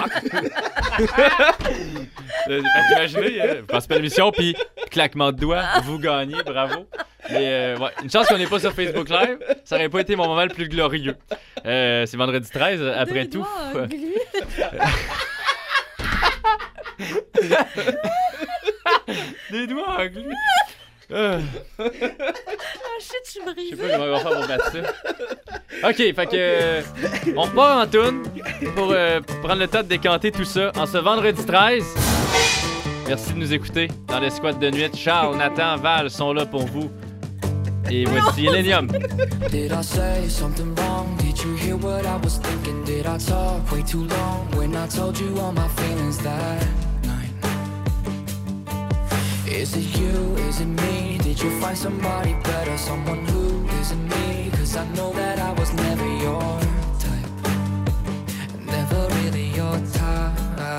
I: Euh, fait qu'imaginez, euh, vous participez à l'émission, puis claquement de doigts, vous gagnez, bravo. Mais euh, ouais, une chance qu'on n'est pas sur Facebook Live, ça aurait pas été mon moment le plus glorieux. Euh, c'est vendredi treize, après
J: Deux
I: tout.
J: doigts en glu.
I: Des doigts en glu. Euh,
J: Ah, shit, je suis
I: Je sais
J: brisée.
I: pas comment on va faire pour battre ça. Ok, fait que euh, on repart en toune pour euh, prendre le temps de décanter tout ça en ce vendredi treize. Merci de nous écouter dans l'escouade de nuit. Charles, Nathan, Val sont là pour vous. Et voici Illenium.
S: Did I say something wrong? Did you hear what I was thinking? Did I talk way too long when I told you all my feelings that night? Is it you? Is it me? Did you find somebody better? Someone who isn't me? Cause I know that I was never your type. Never really your type.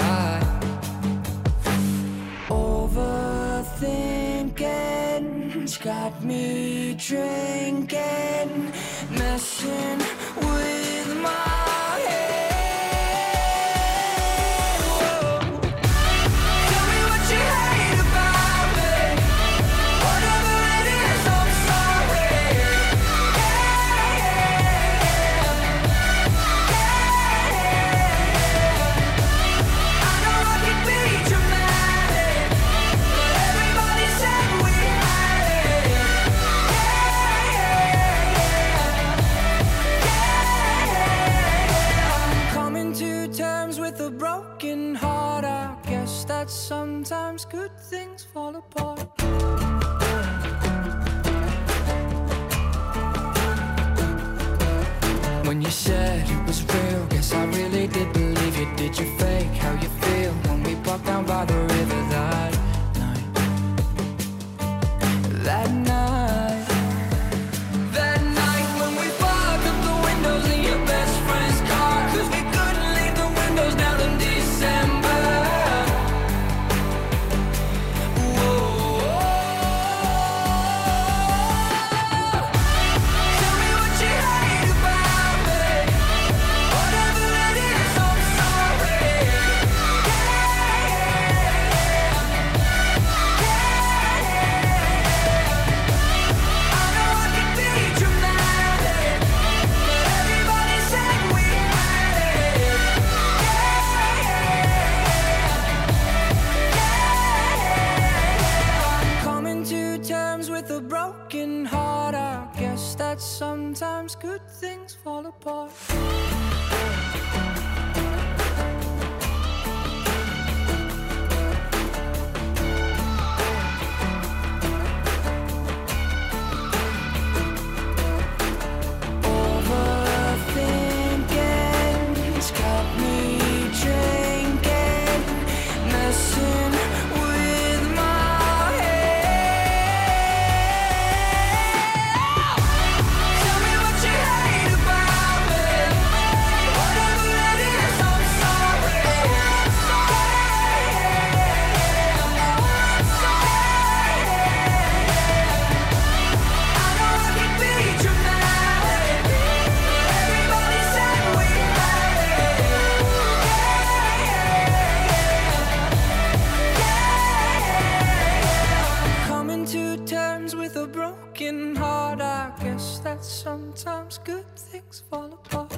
S: Overthinking's got me drinking, messing with my head. Whoa. Tell me what you hate about me. Whatever it is, I'm sorry. Yeah, yeah. I know I can be dramatic, but everybody said we had it. I'm coming to terms with a broken heart. I guess that sometimes good things fall apart. When you said it was real, guess I really did believe you. Did you fake how you feel when we walked down by the river that night? That night. That night when we fogged up the windows in your best friend's car, cause we couldn't leave the windows down in December. Whoa. Tell me what you hate about me. Whatever it is, I'm sorry. I know I can be dramatic, but everybody said we had it. I'm coming to terms with a broken heart. I guess that sometimes good things fall apart. Overthinking's got me drinking, messing with my head. Tell me what you hate about me. Whatever it is, I'm sorry. I know I can be dramatic, but everybody said we had it. I'm coming to terms with a broken heart. I guess that sometimes good things fall apart.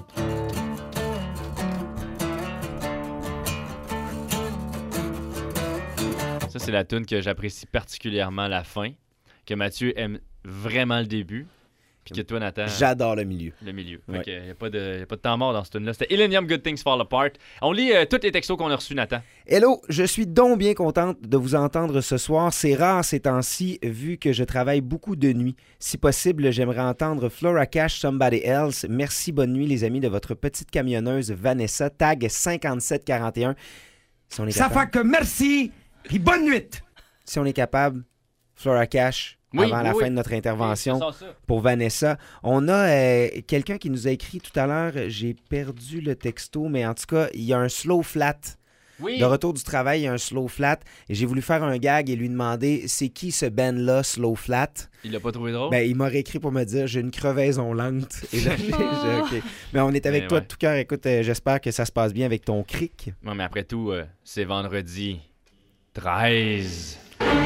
I: Ça, c'est la tune que j'apprécie particulièrement la fin, que Mathieu aime vraiment le début, puis que toi, Nathan...
G: J'adore le milieu.
I: Le milieu.
G: Ouais.
I: Il n'y a, pas de- y a pas de temps mort dans cette tune-là. C'était Illenium, Good Things Fall Apart. On lit euh, tous les textos qu'on a reçus, Nathan.
G: Hello, je suis donc bien contente de vous entendre ce soir. C'est rare ces temps-ci, vu que je travaille beaucoup de nuit. Si possible, j'aimerais entendre Flora Cash, Somebody Else. Merci, bonne nuit, les amis de votre petite camionneuse Vanessa, tag cinquante-sept quarante et un. Si on est
Q: Ça
G: capable,
Q: fait que merci, puis bonne nuit.
G: si on est capable, Flora Cash,
I: Oui,
G: avant
I: oui,
G: la
I: oui.
G: fin de notre intervention.
I: Oui, ça sent ça.
G: Pour Vanessa. On a euh, quelqu'un qui nous a écrit tout à l'heure, j'ai perdu le texto, mais en tout cas, il y a un slow flat De retour du travail, il y a un slow flat. Et j'ai voulu faire un gag et lui demander c'est qui ce Ben-là, slow flat?
I: Il l'a pas trouvé drôle?
G: Ben, il m'a réécrit pour me dire j'ai une crevaison lente. Et là, j'ai dit, OK. Mais on est avec
I: Ben
G: toi
I: ouais.
G: de tout cœur. Écoute, euh, j'espère que ça se passe bien avec ton cric.
I: Non, mais après tout, euh, c'est vendredi treize.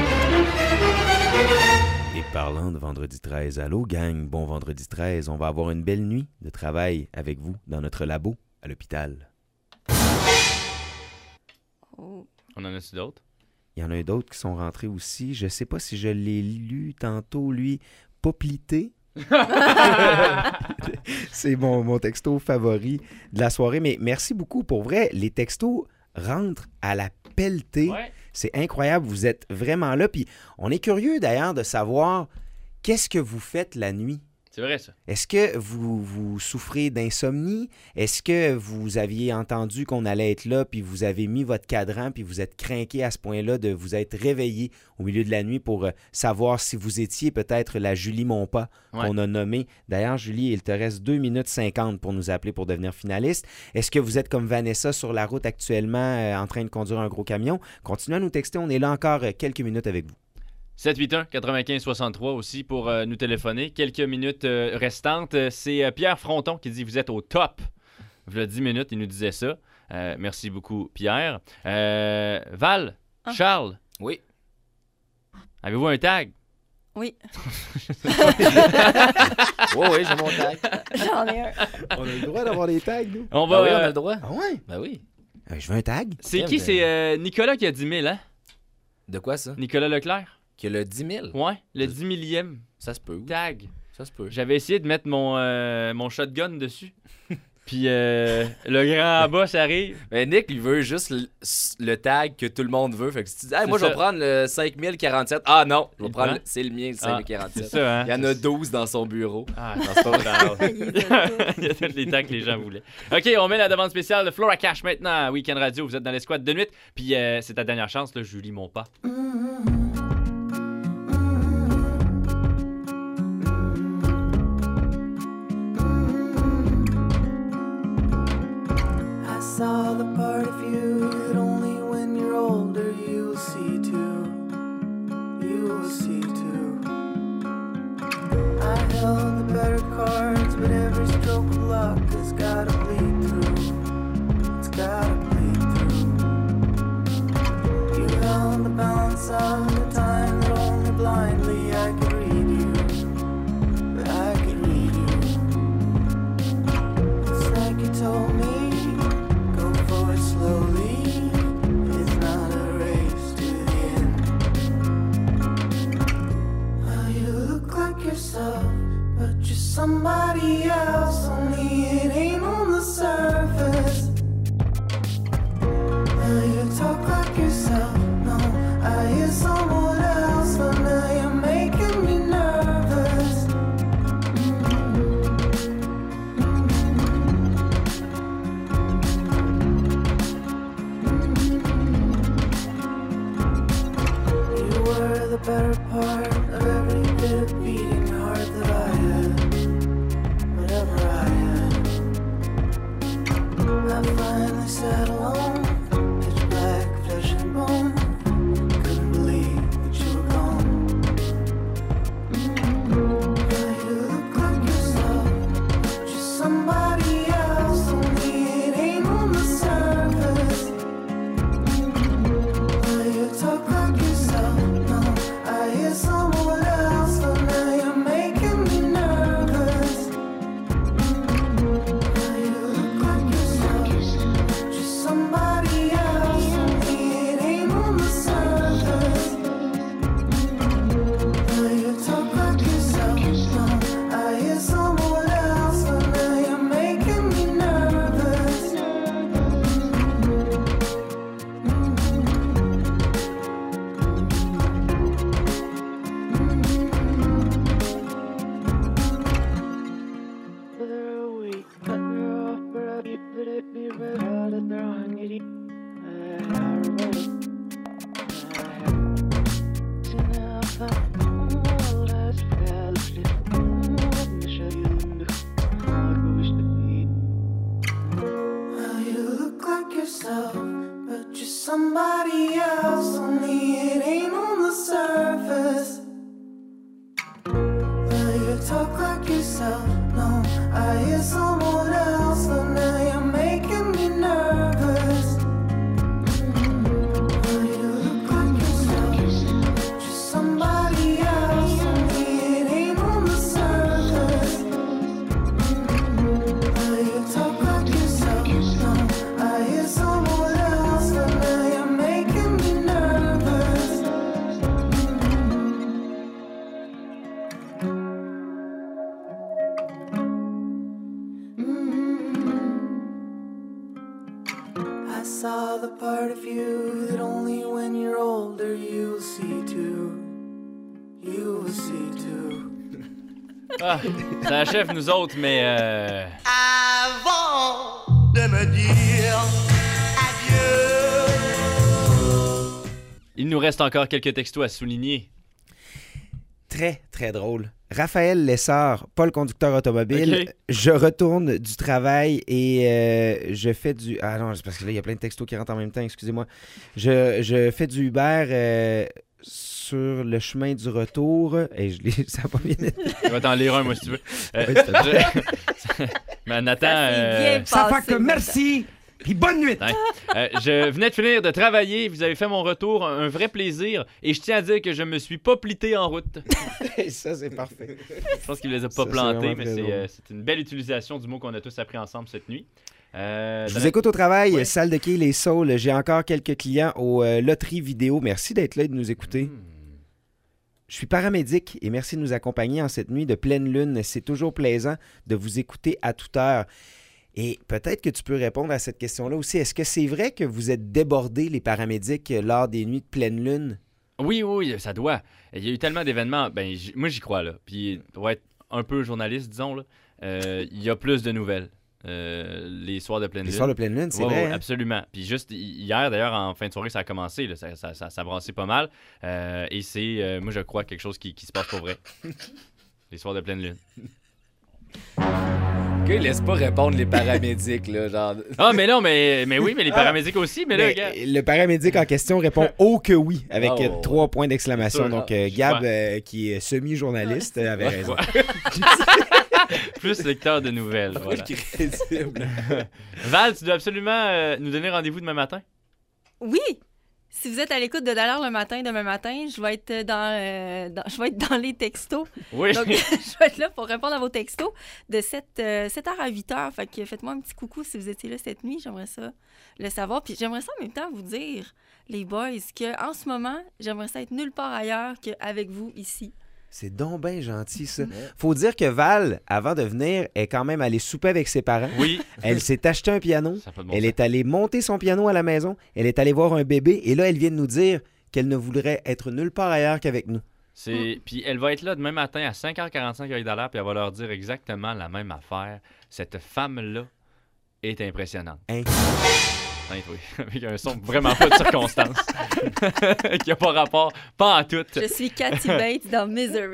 G: Et parlant de vendredi treize, allô gang, bon vendredi treize, on va avoir une belle nuit de travail avec vous dans notre labo à l'hôpital.
J: Oh.
I: On en a-tu d'autres?
G: Il y en a d'autres qui sont rentrés aussi. Je sais pas si je l'ai lu tantôt, lui, Poplité. C'est mon, mon texto favori de la soirée. Mais merci beaucoup. Pour vrai, les textos rentrent à la pelletée.
I: Ouais.
G: C'est incroyable. Vous êtes vraiment là. Puis on est curieux d'ailleurs de savoir qu'est-ce que vous faites la nuit.
I: C'est vrai, ça.
G: Est-ce que vous, vous souffrez d'insomnie? Est-ce que vous aviez entendu qu'on allait être là, puis vous avez mis votre cadran, puis vous êtes craqué à ce point-là de vous être réveillé au milieu de la nuit pour euh, savoir si vous étiez peut-être la Julie Monpas
I: Ouais.
G: qu'on a nommée. D'ailleurs, Julie, il te reste deux minutes cinquante pour nous appeler pour devenir finaliste. Est-ce que vous êtes comme Vanessa sur la route actuellement euh, en train de conduire un gros camion? Continuez à nous texter, on est là encore euh, quelques minutes avec vous.
I: sept huit un quatre-vingt-quinze soixante-trois aussi pour euh, nous téléphoner. Quelques minutes euh, restantes. Euh, C'est euh, Pierre Fronton qui dit « Vous êtes au top ». Il y a dix minutes, il nous disait ça. Euh, merci beaucoup, Pierre. Euh, Val,
J: Ah.
I: Charles.
K: Oui.
I: Avez-vous un tag?
J: Oui.
K: Oui, oui, j'ai mon tag.
J: J'en ai un.
G: On a le droit d'avoir des tags, nous?
I: On va,
K: Ah oui, on
I: euh,
K: a le droit.
G: Ah ouais?
K: Ben oui.
G: Euh, je veux un tag.
I: C'est qui? C'est euh, Nicolas qui a dix mille, hein?
K: De quoi ça?
I: Nicolas Leclerc?
K: Qui a le dix mille?
I: Ouais, le dix millième
K: Ça se peut. oui.
I: tag.
K: Ça se peut.
I: J'avais essayé de mettre mon, euh, mon shotgun dessus. Puis euh, le grand boss arrive.
K: Mais Nick, il veut juste le, le tag que tout le monde veut. Fait que si tu dis, hey, moi, je
I: C'est
K: vais
I: ça.
K: prendre le cinq mille quarante-sept. Ah non, je vais
I: Il
K: prendre
I: prend?
K: le- c'est le mien, le
I: Ah,
K: cinq mille quarante-sept.
I: c'est ça, hein?
K: Il y en a douze dans son bureau.
I: Ah,
K: Non, c'est pas vrai.
I: Il y a tous les tags que les gens voulaient. OK, on met la demande spéciale de Flora Cash maintenant à Weekend Radio. Vous êtes dans l'escouade de nuit. Puis euh, c'est ta dernière chance, là, Julie Monpas.
S: I saw the part of you that only when you're older you'll see too. You will see too. I held the better cards, but every stroke of luck has gotta bleed through. It's gotta bleed through. You held the balance of the time that only blindly I could read you. But I could read you. It's like you told me. Go forward slowly. It's not a race to the end. Well, you look like yourself, but you're somebody else. Only it ain't on the surface. Well, you talk like yourself. No, I hear someone else. But now you're making me nervous. You were the better part of every bit of beating heart that I had, whatever I had. I finally sat alone, pitch black, flesh and bone. Couldn't believe that you were gone. Now you look like yourself, but you're somebody else. Only it ain't on the surface. Now you talk like yourself. No, I hear someone else. But now you're making me nervous. Now you look like yourself, but you're somebody
N: the part of you that only when you're older you'll see too. You will see too.
I: Ah, ça achève nous autres, mais euh...
N: Avant de me dire adieu.
I: il nous reste encore quelques textos à souligner.
G: Très, très drôle. Raphaël Lessard, pas le conducteur automobile.
I: Okay.
G: Je retourne du travail et euh, je fais du... Ah non, c'est parce que là, il y a plein de textos qui rentrent en même temps, excusez-moi. Je, je fais du Uber euh, sur le chemin du retour et je l'ai... ça n'a pas bien été.
I: Je vais t'en lire un, moi, si tu veux. Euh,
G: Oui, c'est
I: je... Mais Nathan...
Q: Euh... Ça fait que merci! Puis bonne nuit!
I: Euh, je venais de finir de travailler, vous avez fait mon retour, un vrai plaisir, et je tiens à dire que je me suis pas plité en route.
G: Ça, c'est parfait.
I: Je pense qu'il les a pas
G: Ça,
I: plantés,
G: c'est
I: mais
G: très
I: c'est,
G: drôle.
I: euh, c'est une belle utilisation du mot qu'on a tous appris ensemble cette nuit. Euh,
G: Je
I: dans
G: vous
I: la-
G: écoute au travail,
I: Ouais.
G: salle de quai Les Saules. J'ai encore quelques clients aux euh, loteries vidéo. Merci d'être là et de nous écouter.
I: Hmm.
G: Je suis paramédic et merci de nous accompagner en cette nuit de pleine lune. C'est toujours plaisant de vous écouter à toute heure. Et peut-être que tu peux répondre à cette question-là aussi. Est-ce que c'est vrai que vous êtes débordés, les paramédics, lors des nuits de pleine lune?
I: Oui, oui, ça doit. Il y a eu tellement d'événements. Ben, j- moi, j'y crois, là. Puis, pour être un peu journaliste, disons, là, euh, il y a plus de nouvelles. Euh, les soirs de pleine
G: Les
I: lune.
G: soirs de pleine lune, c'est
I: Ouais,
G: vrai,
I: ouais,
G: hein?
I: absolument. Puis juste hi- hier, d'ailleurs, en fin de soirée, ça a commencé. Là, ça, ça, ça, ça brassait pas mal. Euh, et c'est, euh, moi, je crois, quelque chose qui, qui se passe pour vrai. Les soirs de pleine lune.
K: Que laisse pas répondre les paramédics, là, genre.
I: Ah, mais non, mais, mais oui, mais les
G: Ah.
I: paramédics aussi. Mais là,
G: Mais,
I: gars.
G: euh, le paramédic en question répond « Oh que oui » avec
I: Oh,
G: euh,
I: ouais.
G: trois points d'exclamation.
I: C'est sûr.
G: Donc, euh,
I: J'y
G: Gab,
I: crois.
G: euh, qui est semi-journaliste, euh, avait raison.
I: Plus lecteur de nouvelles. Voilà.
K: Crédible.
I: Val, tu dois absolument euh, nous donner rendez-vous demain matin.
J: Oui! Si vous êtes à l'écoute de Dallaire le matin, demain matin, je vais être dans, euh, dans- je vais être dans les textos.
I: Oui.
J: Donc, je vais être là pour répondre à vos textos de sept heures à huit heures. Fait que faites-moi un petit coucou si vous étiez là cette nuit. J'aimerais ça le savoir. Puis j'aimerais ça en même temps vous dire, les boys, qu'en ce moment, j'aimerais ça être nulle part ailleurs qu'avec vous ici.
G: C'est donc bien gentil, ça. Faut dire que Val, avant de venir, est quand même allée souper avec ses parents.
I: Oui.
G: Elle s'est acheté un piano.
I: Ça a pas de bon
G: Elle
I: sens.
G: est allée monter son piano à la maison. Elle est allée voir un bébé. Et là, elle vient de nous dire qu'elle ne voudrait être nulle part ailleurs qu'avec nous.
I: C'est... Puis elle va être là demain matin à cinq heures quarante-cinq avec Dallaire, puis elle va leur dire exactement la même affaire. Cette femme-là est impressionnante.
G: Hein?
I: Hein, oui. Avec un son vraiment pas de circonstance. Qui n'a pas rapport, pas en tout.
J: Je suis Cathy Bates dans Misery.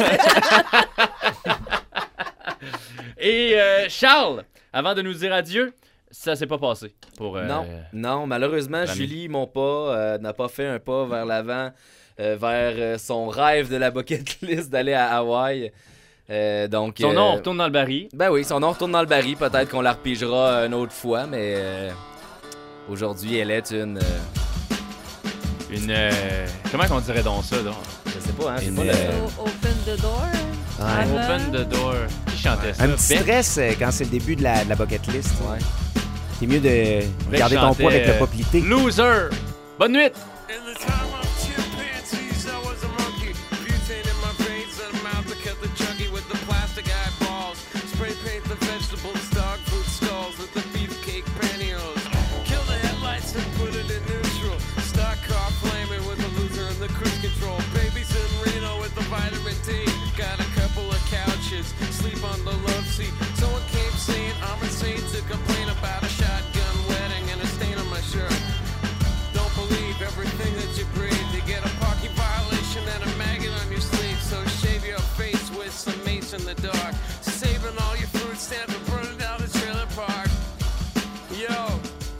I: Et euh, Charles, avant de nous dire adieu, ça s'est pas passé pour... euh,
K: Non, non, malheureusement,
I: l'ami.
K: Julie, mon pas, euh, n'a pas fait un pas vers l'avant, euh, vers euh, son rêve de la bucket list d'aller à Hawaï. Euh, donc,
I: Son
K: euh,
I: nom, on retourne dans le baril.
K: Ben oui, son nom retourne dans le baril. Peut-être qu'on la repigera une autre fois, mais euh, aujourd'hui, elle est une... euh,
I: Une... euh, comment qu'on dirait donc ça, donc?
K: Je sais pas, hein, c'est
G: Une,
K: pas le...
G: euh,
J: O- Open the door.
G: Ouais.
I: Open the door. Qui chantait ça?
G: Un petit
I: Beck?
G: stress euh, quand c'est le début de la, de la bucket list.
K: Ouais.
G: C'est mieux de
I: Beck
G: garder ton
I: chantait,
G: poids avec le
I: euh,
G: poplité.
I: Loser! Bonne nuit!
M: In the time of chimpanzees, I was a monkey. Butane in my veins and mouth to cut the chunky with the plastic eyeballs. Spray paint the vegetables, dog food stalls with the beefcake pantyhose. Kill the headlights and put it in neutral. Stock car flaming with the loser and the cruise control. Babies in Reno with the vitamin D. Got a couple of couches, sleep on the love seat. Someone came saying I'm insane to complain about a shotgun wedding and a stain on my shirt. Don't believe everything that you breathe. You get a parking violation and a maggot on your sleeve. So shave your face with some mace in the dark. Saving all your food stamps and burning down the trailer park. Yo,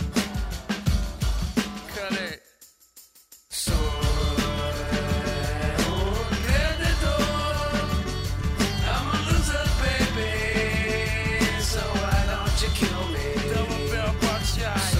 M: cut it. So I'm a loser, baby. So why don't you kill me? Double barrel buckshot. So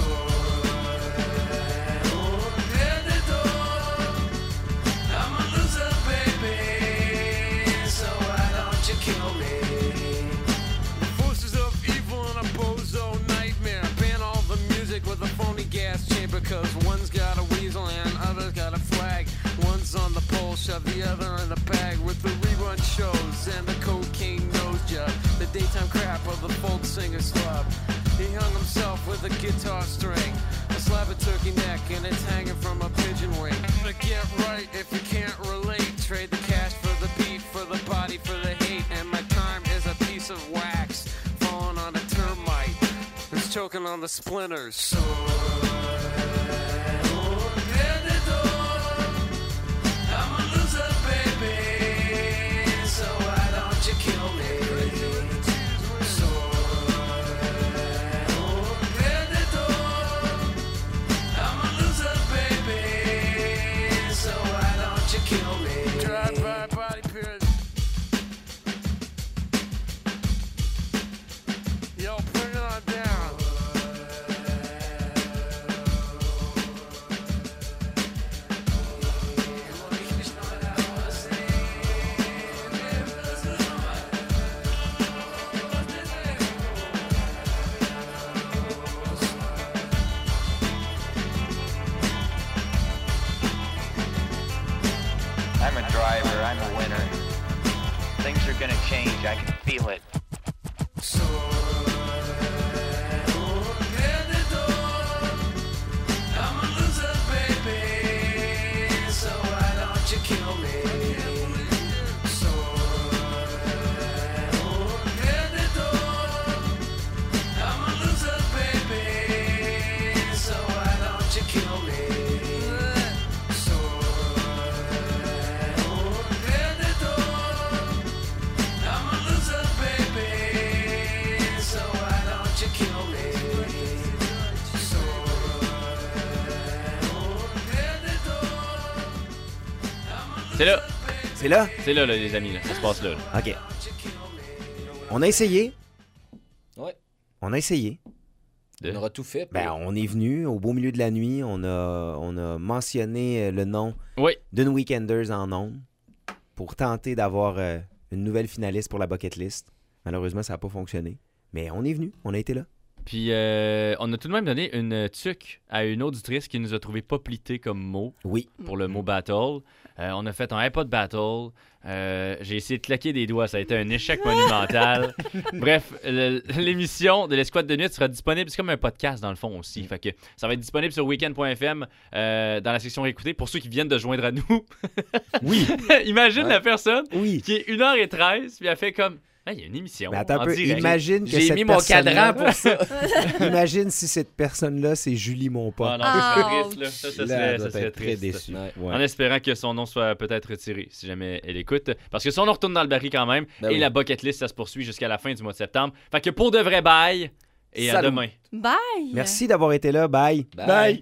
M: I'm a loser, baby. So why don't you kill me? Forces of evil and a bozo nightmare. Ban all the music with a phony gas chamber. Cause one's got a weasel and other's got a flag. One's on the pole, shove the other in a bag. With the rerun shows and the cocaine nose job. The daytime crap of the folk singer's club. He hung himself with a guitar string. A
N: slab of turkey neck and it's hanging from a pigeon wing. But get right if you can't relate. Trade the cash for the beat, for the body, for the hate. And my time is a piece of wax falling on a termite that's choking on the splinters. So
T: I'm a driver, I'm a winner. Things are gonna change, I can feel it.
N: So I'm a loser, baby. So why don't you kill me? So I'm a loser, baby. So why don't you kill me?
I: C'est là.
G: C'est là?
I: C'est là, là, les amis. Là. Ça se passe là, là.
G: OK. On a essayé.
K: Ouais.
G: On a essayé.
K: De... On aura tout fait.
G: Ben, on est venu au beau milieu de la nuit. On a, on a mentionné le nom
I: oui.
G: d'une Weekenders en ondes pour tenter d'avoir euh, une nouvelle finaliste pour la bucket list. Malheureusement, ça n'a pas fonctionné. Mais on est venu. On a été là.
I: Puis, euh, on a tout de même donné une tuque à une auditrice qui nous a trouvé pas plité comme mot.
G: Oui.
I: Pour le mot battle. Euh, on a fait un iPod battle. Euh, j'ai essayé de claquer des doigts. Ça a été un échec monumental. Bref, le, l'émission de l'Escouade de nuit sera disponible. C'est comme un podcast, dans le fond, aussi. Fait que ça va être disponible sur weekend point f m euh, dans la section réécouter pour ceux qui viennent de joindre à nous.
G: Oui.
I: Imagine
G: ouais.
I: la personne
G: oui.
I: qui est une heure treize puis elle fait comme... Il hey, y a une émission.
G: Mais attends un peu,
I: direct.
G: imagine que
K: J'ai
G: cette
K: mis mon cadran pour ça.
G: Imagine si cette personne-là, c'est Julie Monpont.
I: Ah non, c'est triste, là. Ça, ça
G: là,
I: serait,
G: elle
I: ça
G: doit
I: serait
G: être très
I: triste.
G: déçue.
I: Ouais.
G: Ouais.
I: En espérant que son nom soit peut-être retiré, si jamais elle écoute. Parce que son nom retourne dans le baril quand même.
K: Ben
I: et
K: oui.
I: la bucket list, ça se poursuit jusqu'à la fin du mois de septembre. Fait que pour de vrai, bye. Et
K: Salut.
I: à demain.
J: Bye.
G: Merci d'avoir été là. Bye.
K: Bye.
G: Bye.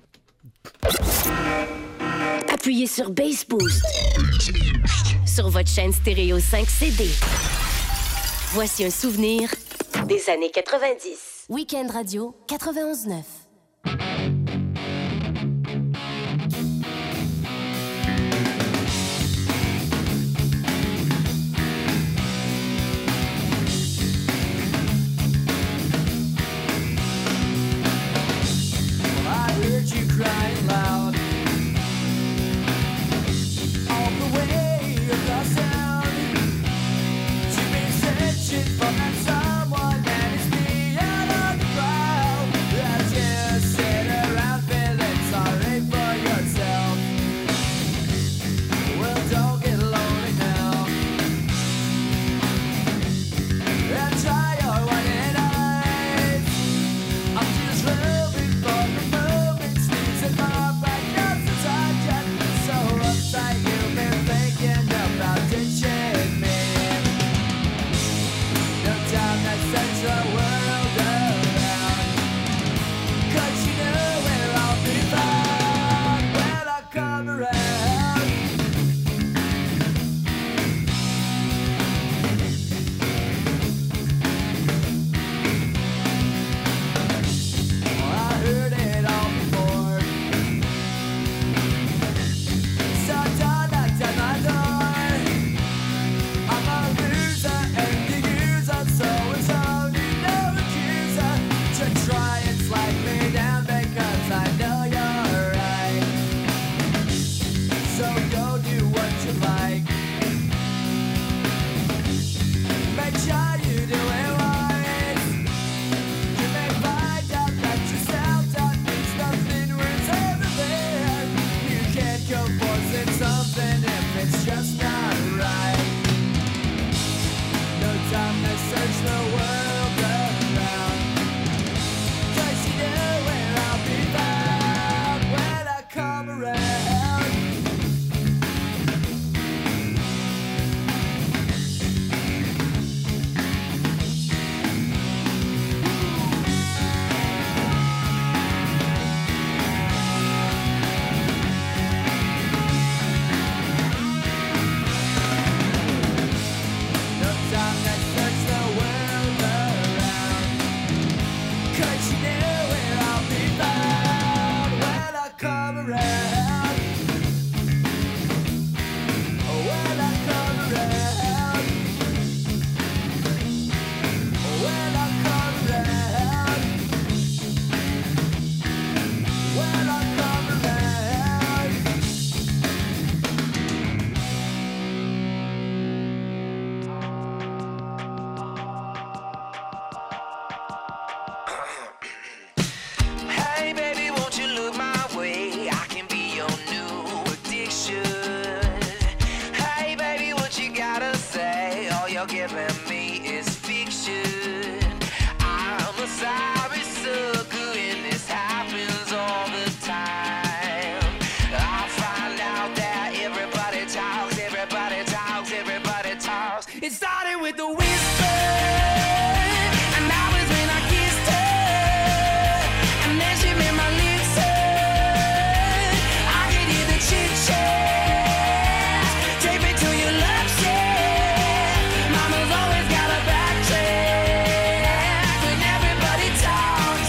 A: Appuyez sur Bass Boost sur votre chaîne stéréo cinq C D. Voici un souvenir des années quatre-vingt-dix. Week-end Radio quatre-vingt-onze neuf.
M: I heard you crying loud all the way across town. You've been searching for that someone that is me out of the crowd. That's
S: you're giving me is fiction. I'm a sorry sucker and this happens all the time. I find out that everybody talks, everybody talks, everybody talks. It started with the whisper, and that was when I kissed her, and then she made my lips hurt. I could hear the chit-chat, take me to your love shack. Mama's always got a backtrack when everybody talks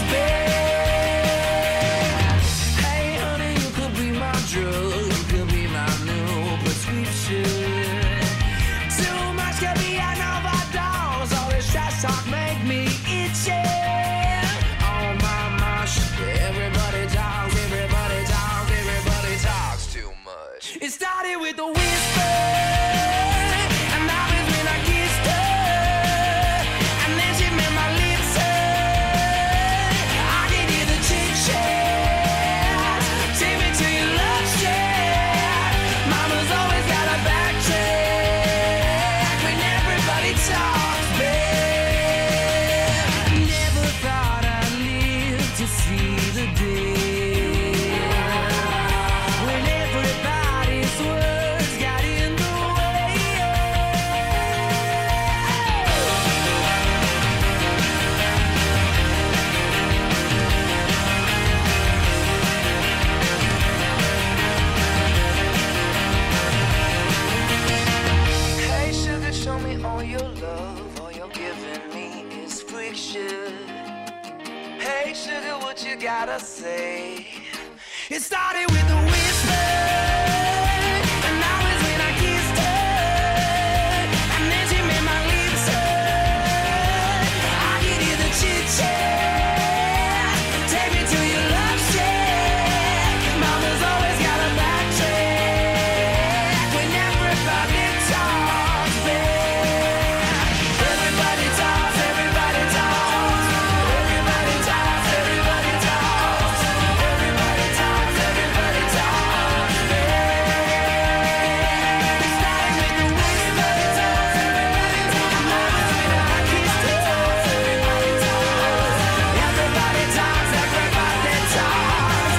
S: back. Hey honey, you could be my drug, you could be my new prescription. Too much could be an overdose, all this trash talk make me itchy. Oh my gosh, everybody talks, everybody talks, everybody talks too much. It started with a whisper, and that was when I kissed her, and then she made my lips hurt. I could hear the chit-chat, take me to your love shack. Mama's always got a backtrack when everybody talks back. Never thought I'd live to see the day when everybody's words got in the way. Hey sugar, show me all your love, all you're giving me is friction. Hey sugar, what you gotta say? It started with a whisper, and that was when I kissed her, and then she made my lips hurt. I could hear the chit-chat, take me to your love shack. Mama's always got a backtrack when everybody talks back. Everybody talks, everybody talks, everybody talks, everybody talks, everybody talks, everybody talks back. It started with the whisper, everybody talks, and that was when I kissed her. Everybody talks, everybody talks, everybody talks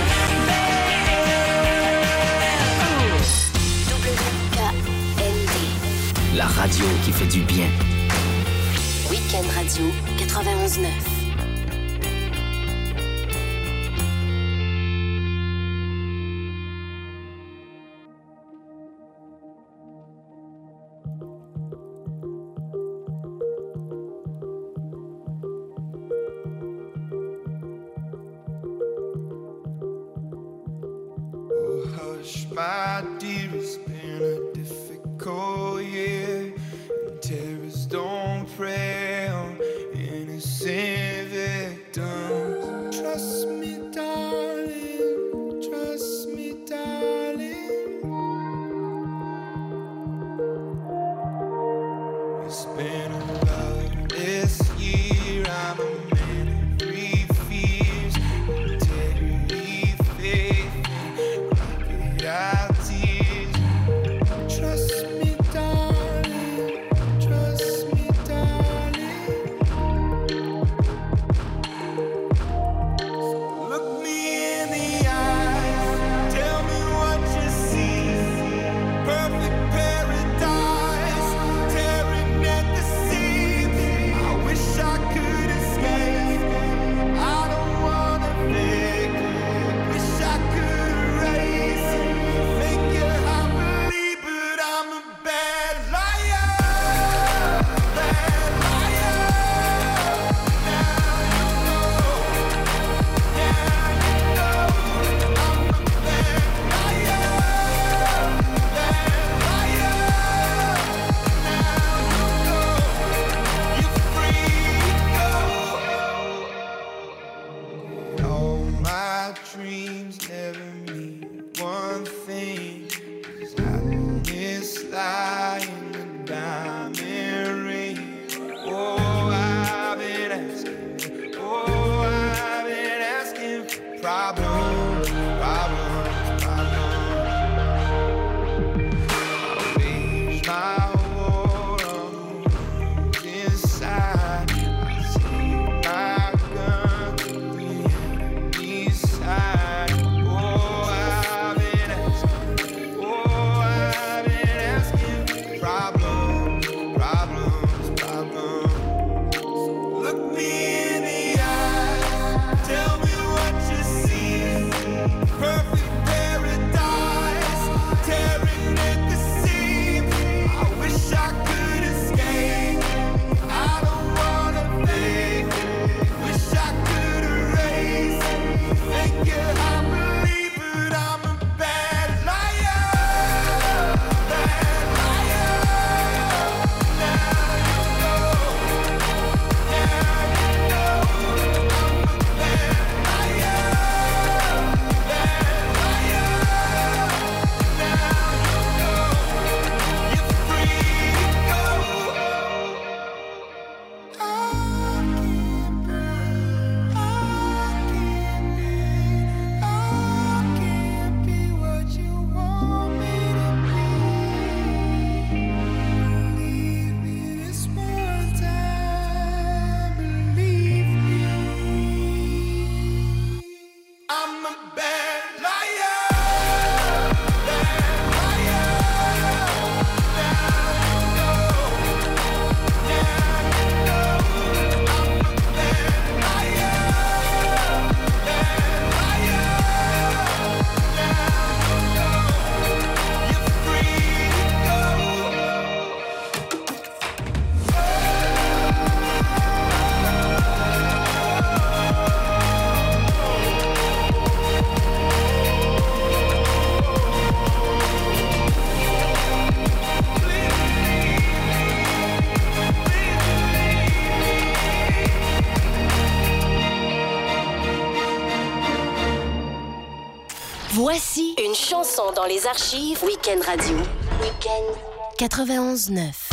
S: back.
A: La
U: radio qui fait du bien.
A: Week-end Radio quatre-vingt-onze neuf.
N: Hush, my dear, it's been a difficult year. And terrorists don't prey on innocent victims. Trust me, darling. Trust me, darling. It's been a loveless year. I'm a man of three fears. Integrity, faith, our tears. Trust me, darling. Trust me, darling. Look me in the eyes. Tell me what you see. Perfect paradise. Tearing at the seams.
A: Voici une chanson dans les archives Week-end Radio. Week-end quatre-vingt-onze neuf.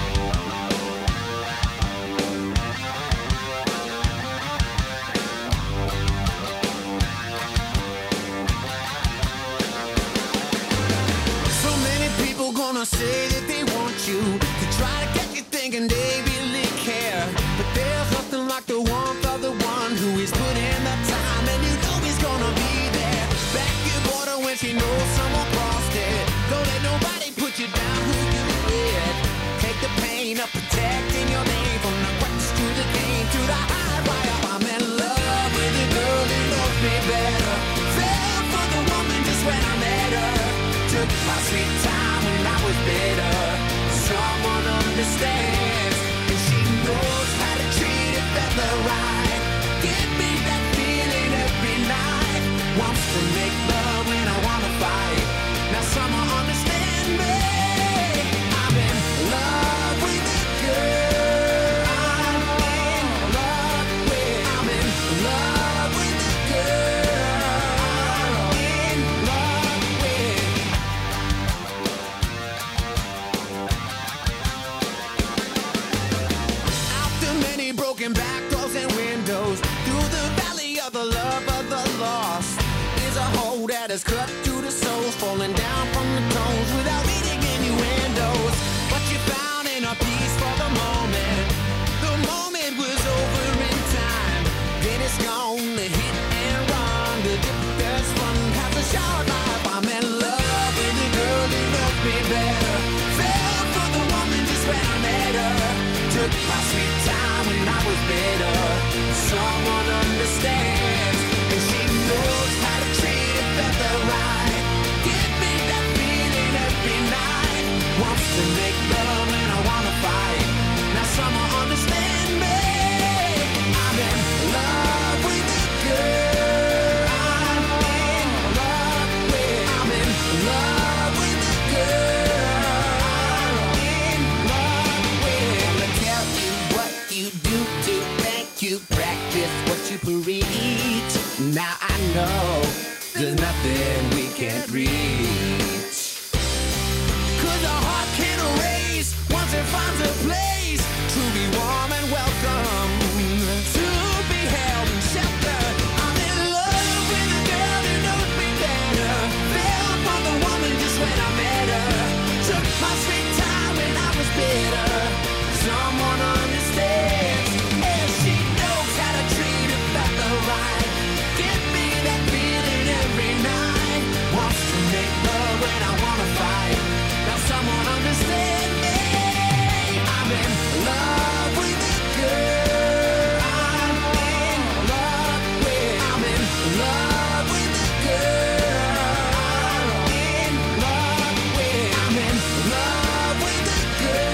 N: So many people gonna say that they want you to try to get you thinking they really care. But there's nothing like the warmth of the one who is putting in the time, and you know he's gonna be there. Back your border when she knows someone crossed it. Don't let nobody put you down who you with. Take the pain of protecting your name from the cracks to the game to the high wire. I'm in love with the girl who knows me better. Fell for the woman just when I met her. Took my sweet time when I was bitter. Someone understands, and she knows how to treat a fella right. Give me that feeling every night. Wants to make love when I wanna fight. Now someone understand me. I'm in love with a girl. I'm in love with. I'm in love with a girl. I'm in love with. After many broken back doors and windows, through the valley of the love of the lost, is a hole that is cut through the souls, falling down from the tones without reading innuendos. But you found in a peace for the moment. The moment was over in time. Then it's gone, the hit and run. The dip that's fun has a shower life. I'm in love with the girl who knows me better. Fell for the woman just when I met her. Took my sweet time when I was bitter. Someone understands, and she knows how to treat a feather right. Give me that feeling every night. Wants to make love when I wanna fight. Now someone understand me. I'm in love with a girl. I'm in love with. I'm in love with a girl. I'm in love with. Wanna tell you what you do to make you practice what you preach. Now I know there's nothing we can't reach. Cause a heart can't erase once it finds a place to be warm and welcome, to be held and sheltered. I'm in love with a girl who knows me better. Fell for the woman just when I met her. Took my sweet time when I was bitter. Someone understands, and she knows how to treat a fella right. Give me that feeling every night. Wants to make love when I wanna fight. Now someone understand me. I'm in love with a girl. I'm in love with. I'm in love with a girl. I'm in love with. I'm in love with a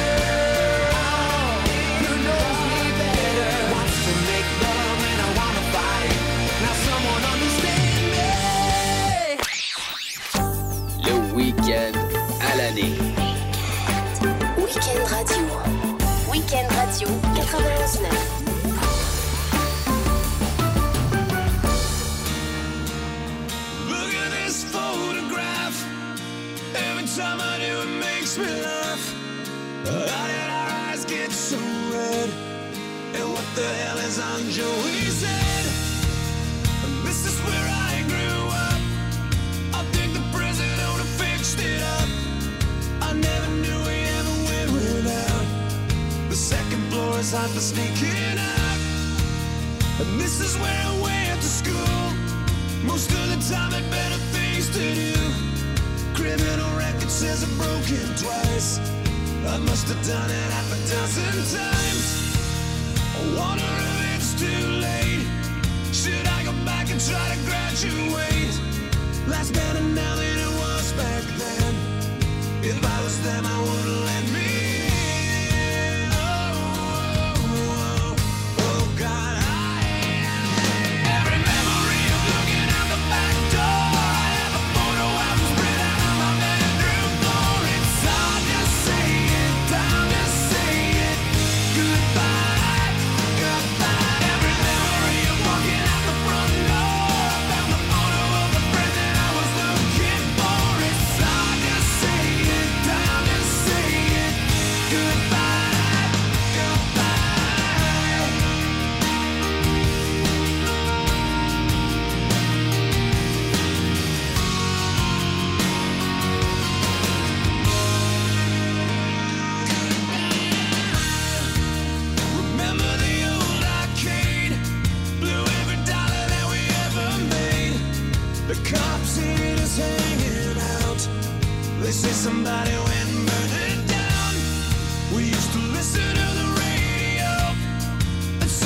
N: girl who knows me better. Wants to make love when I wanna fight. Now someone understand me.
K: Le week-end à l'année.
A: Week-end Radio. Week-end Radio quatre-vingt-onze neuf.
N: Look at this photograph. Every time I do, it makes me laugh. How did our eyes get so red? And what the hell is on Joey's head? This is where I grew up. I think the president would have fixed it up. I never knew we ever went without. The second floor is hot for sneaking out. And this is where I went to school. Most of the time had better things to do. Criminal record says I'm broken twice. I must have done it half a dozen times. I wonder if it's too late. Should I go back and try to graduate? Life's better now than it was back then. If I was them, I wouldn't let me in. Oh, oh, oh, oh, God, I every memory of looking out the back door. I have a photo album spread out on my bedroom floor. It's hard to say it, time to say it. Goodbye, goodbye. Every memory of walking out the front door. I found the photo of the friend that I was looking Remember the old arcade, blew every dollar that we ever made. The cops see us hanging out. They say somebody went and burned it down. We used to listen to the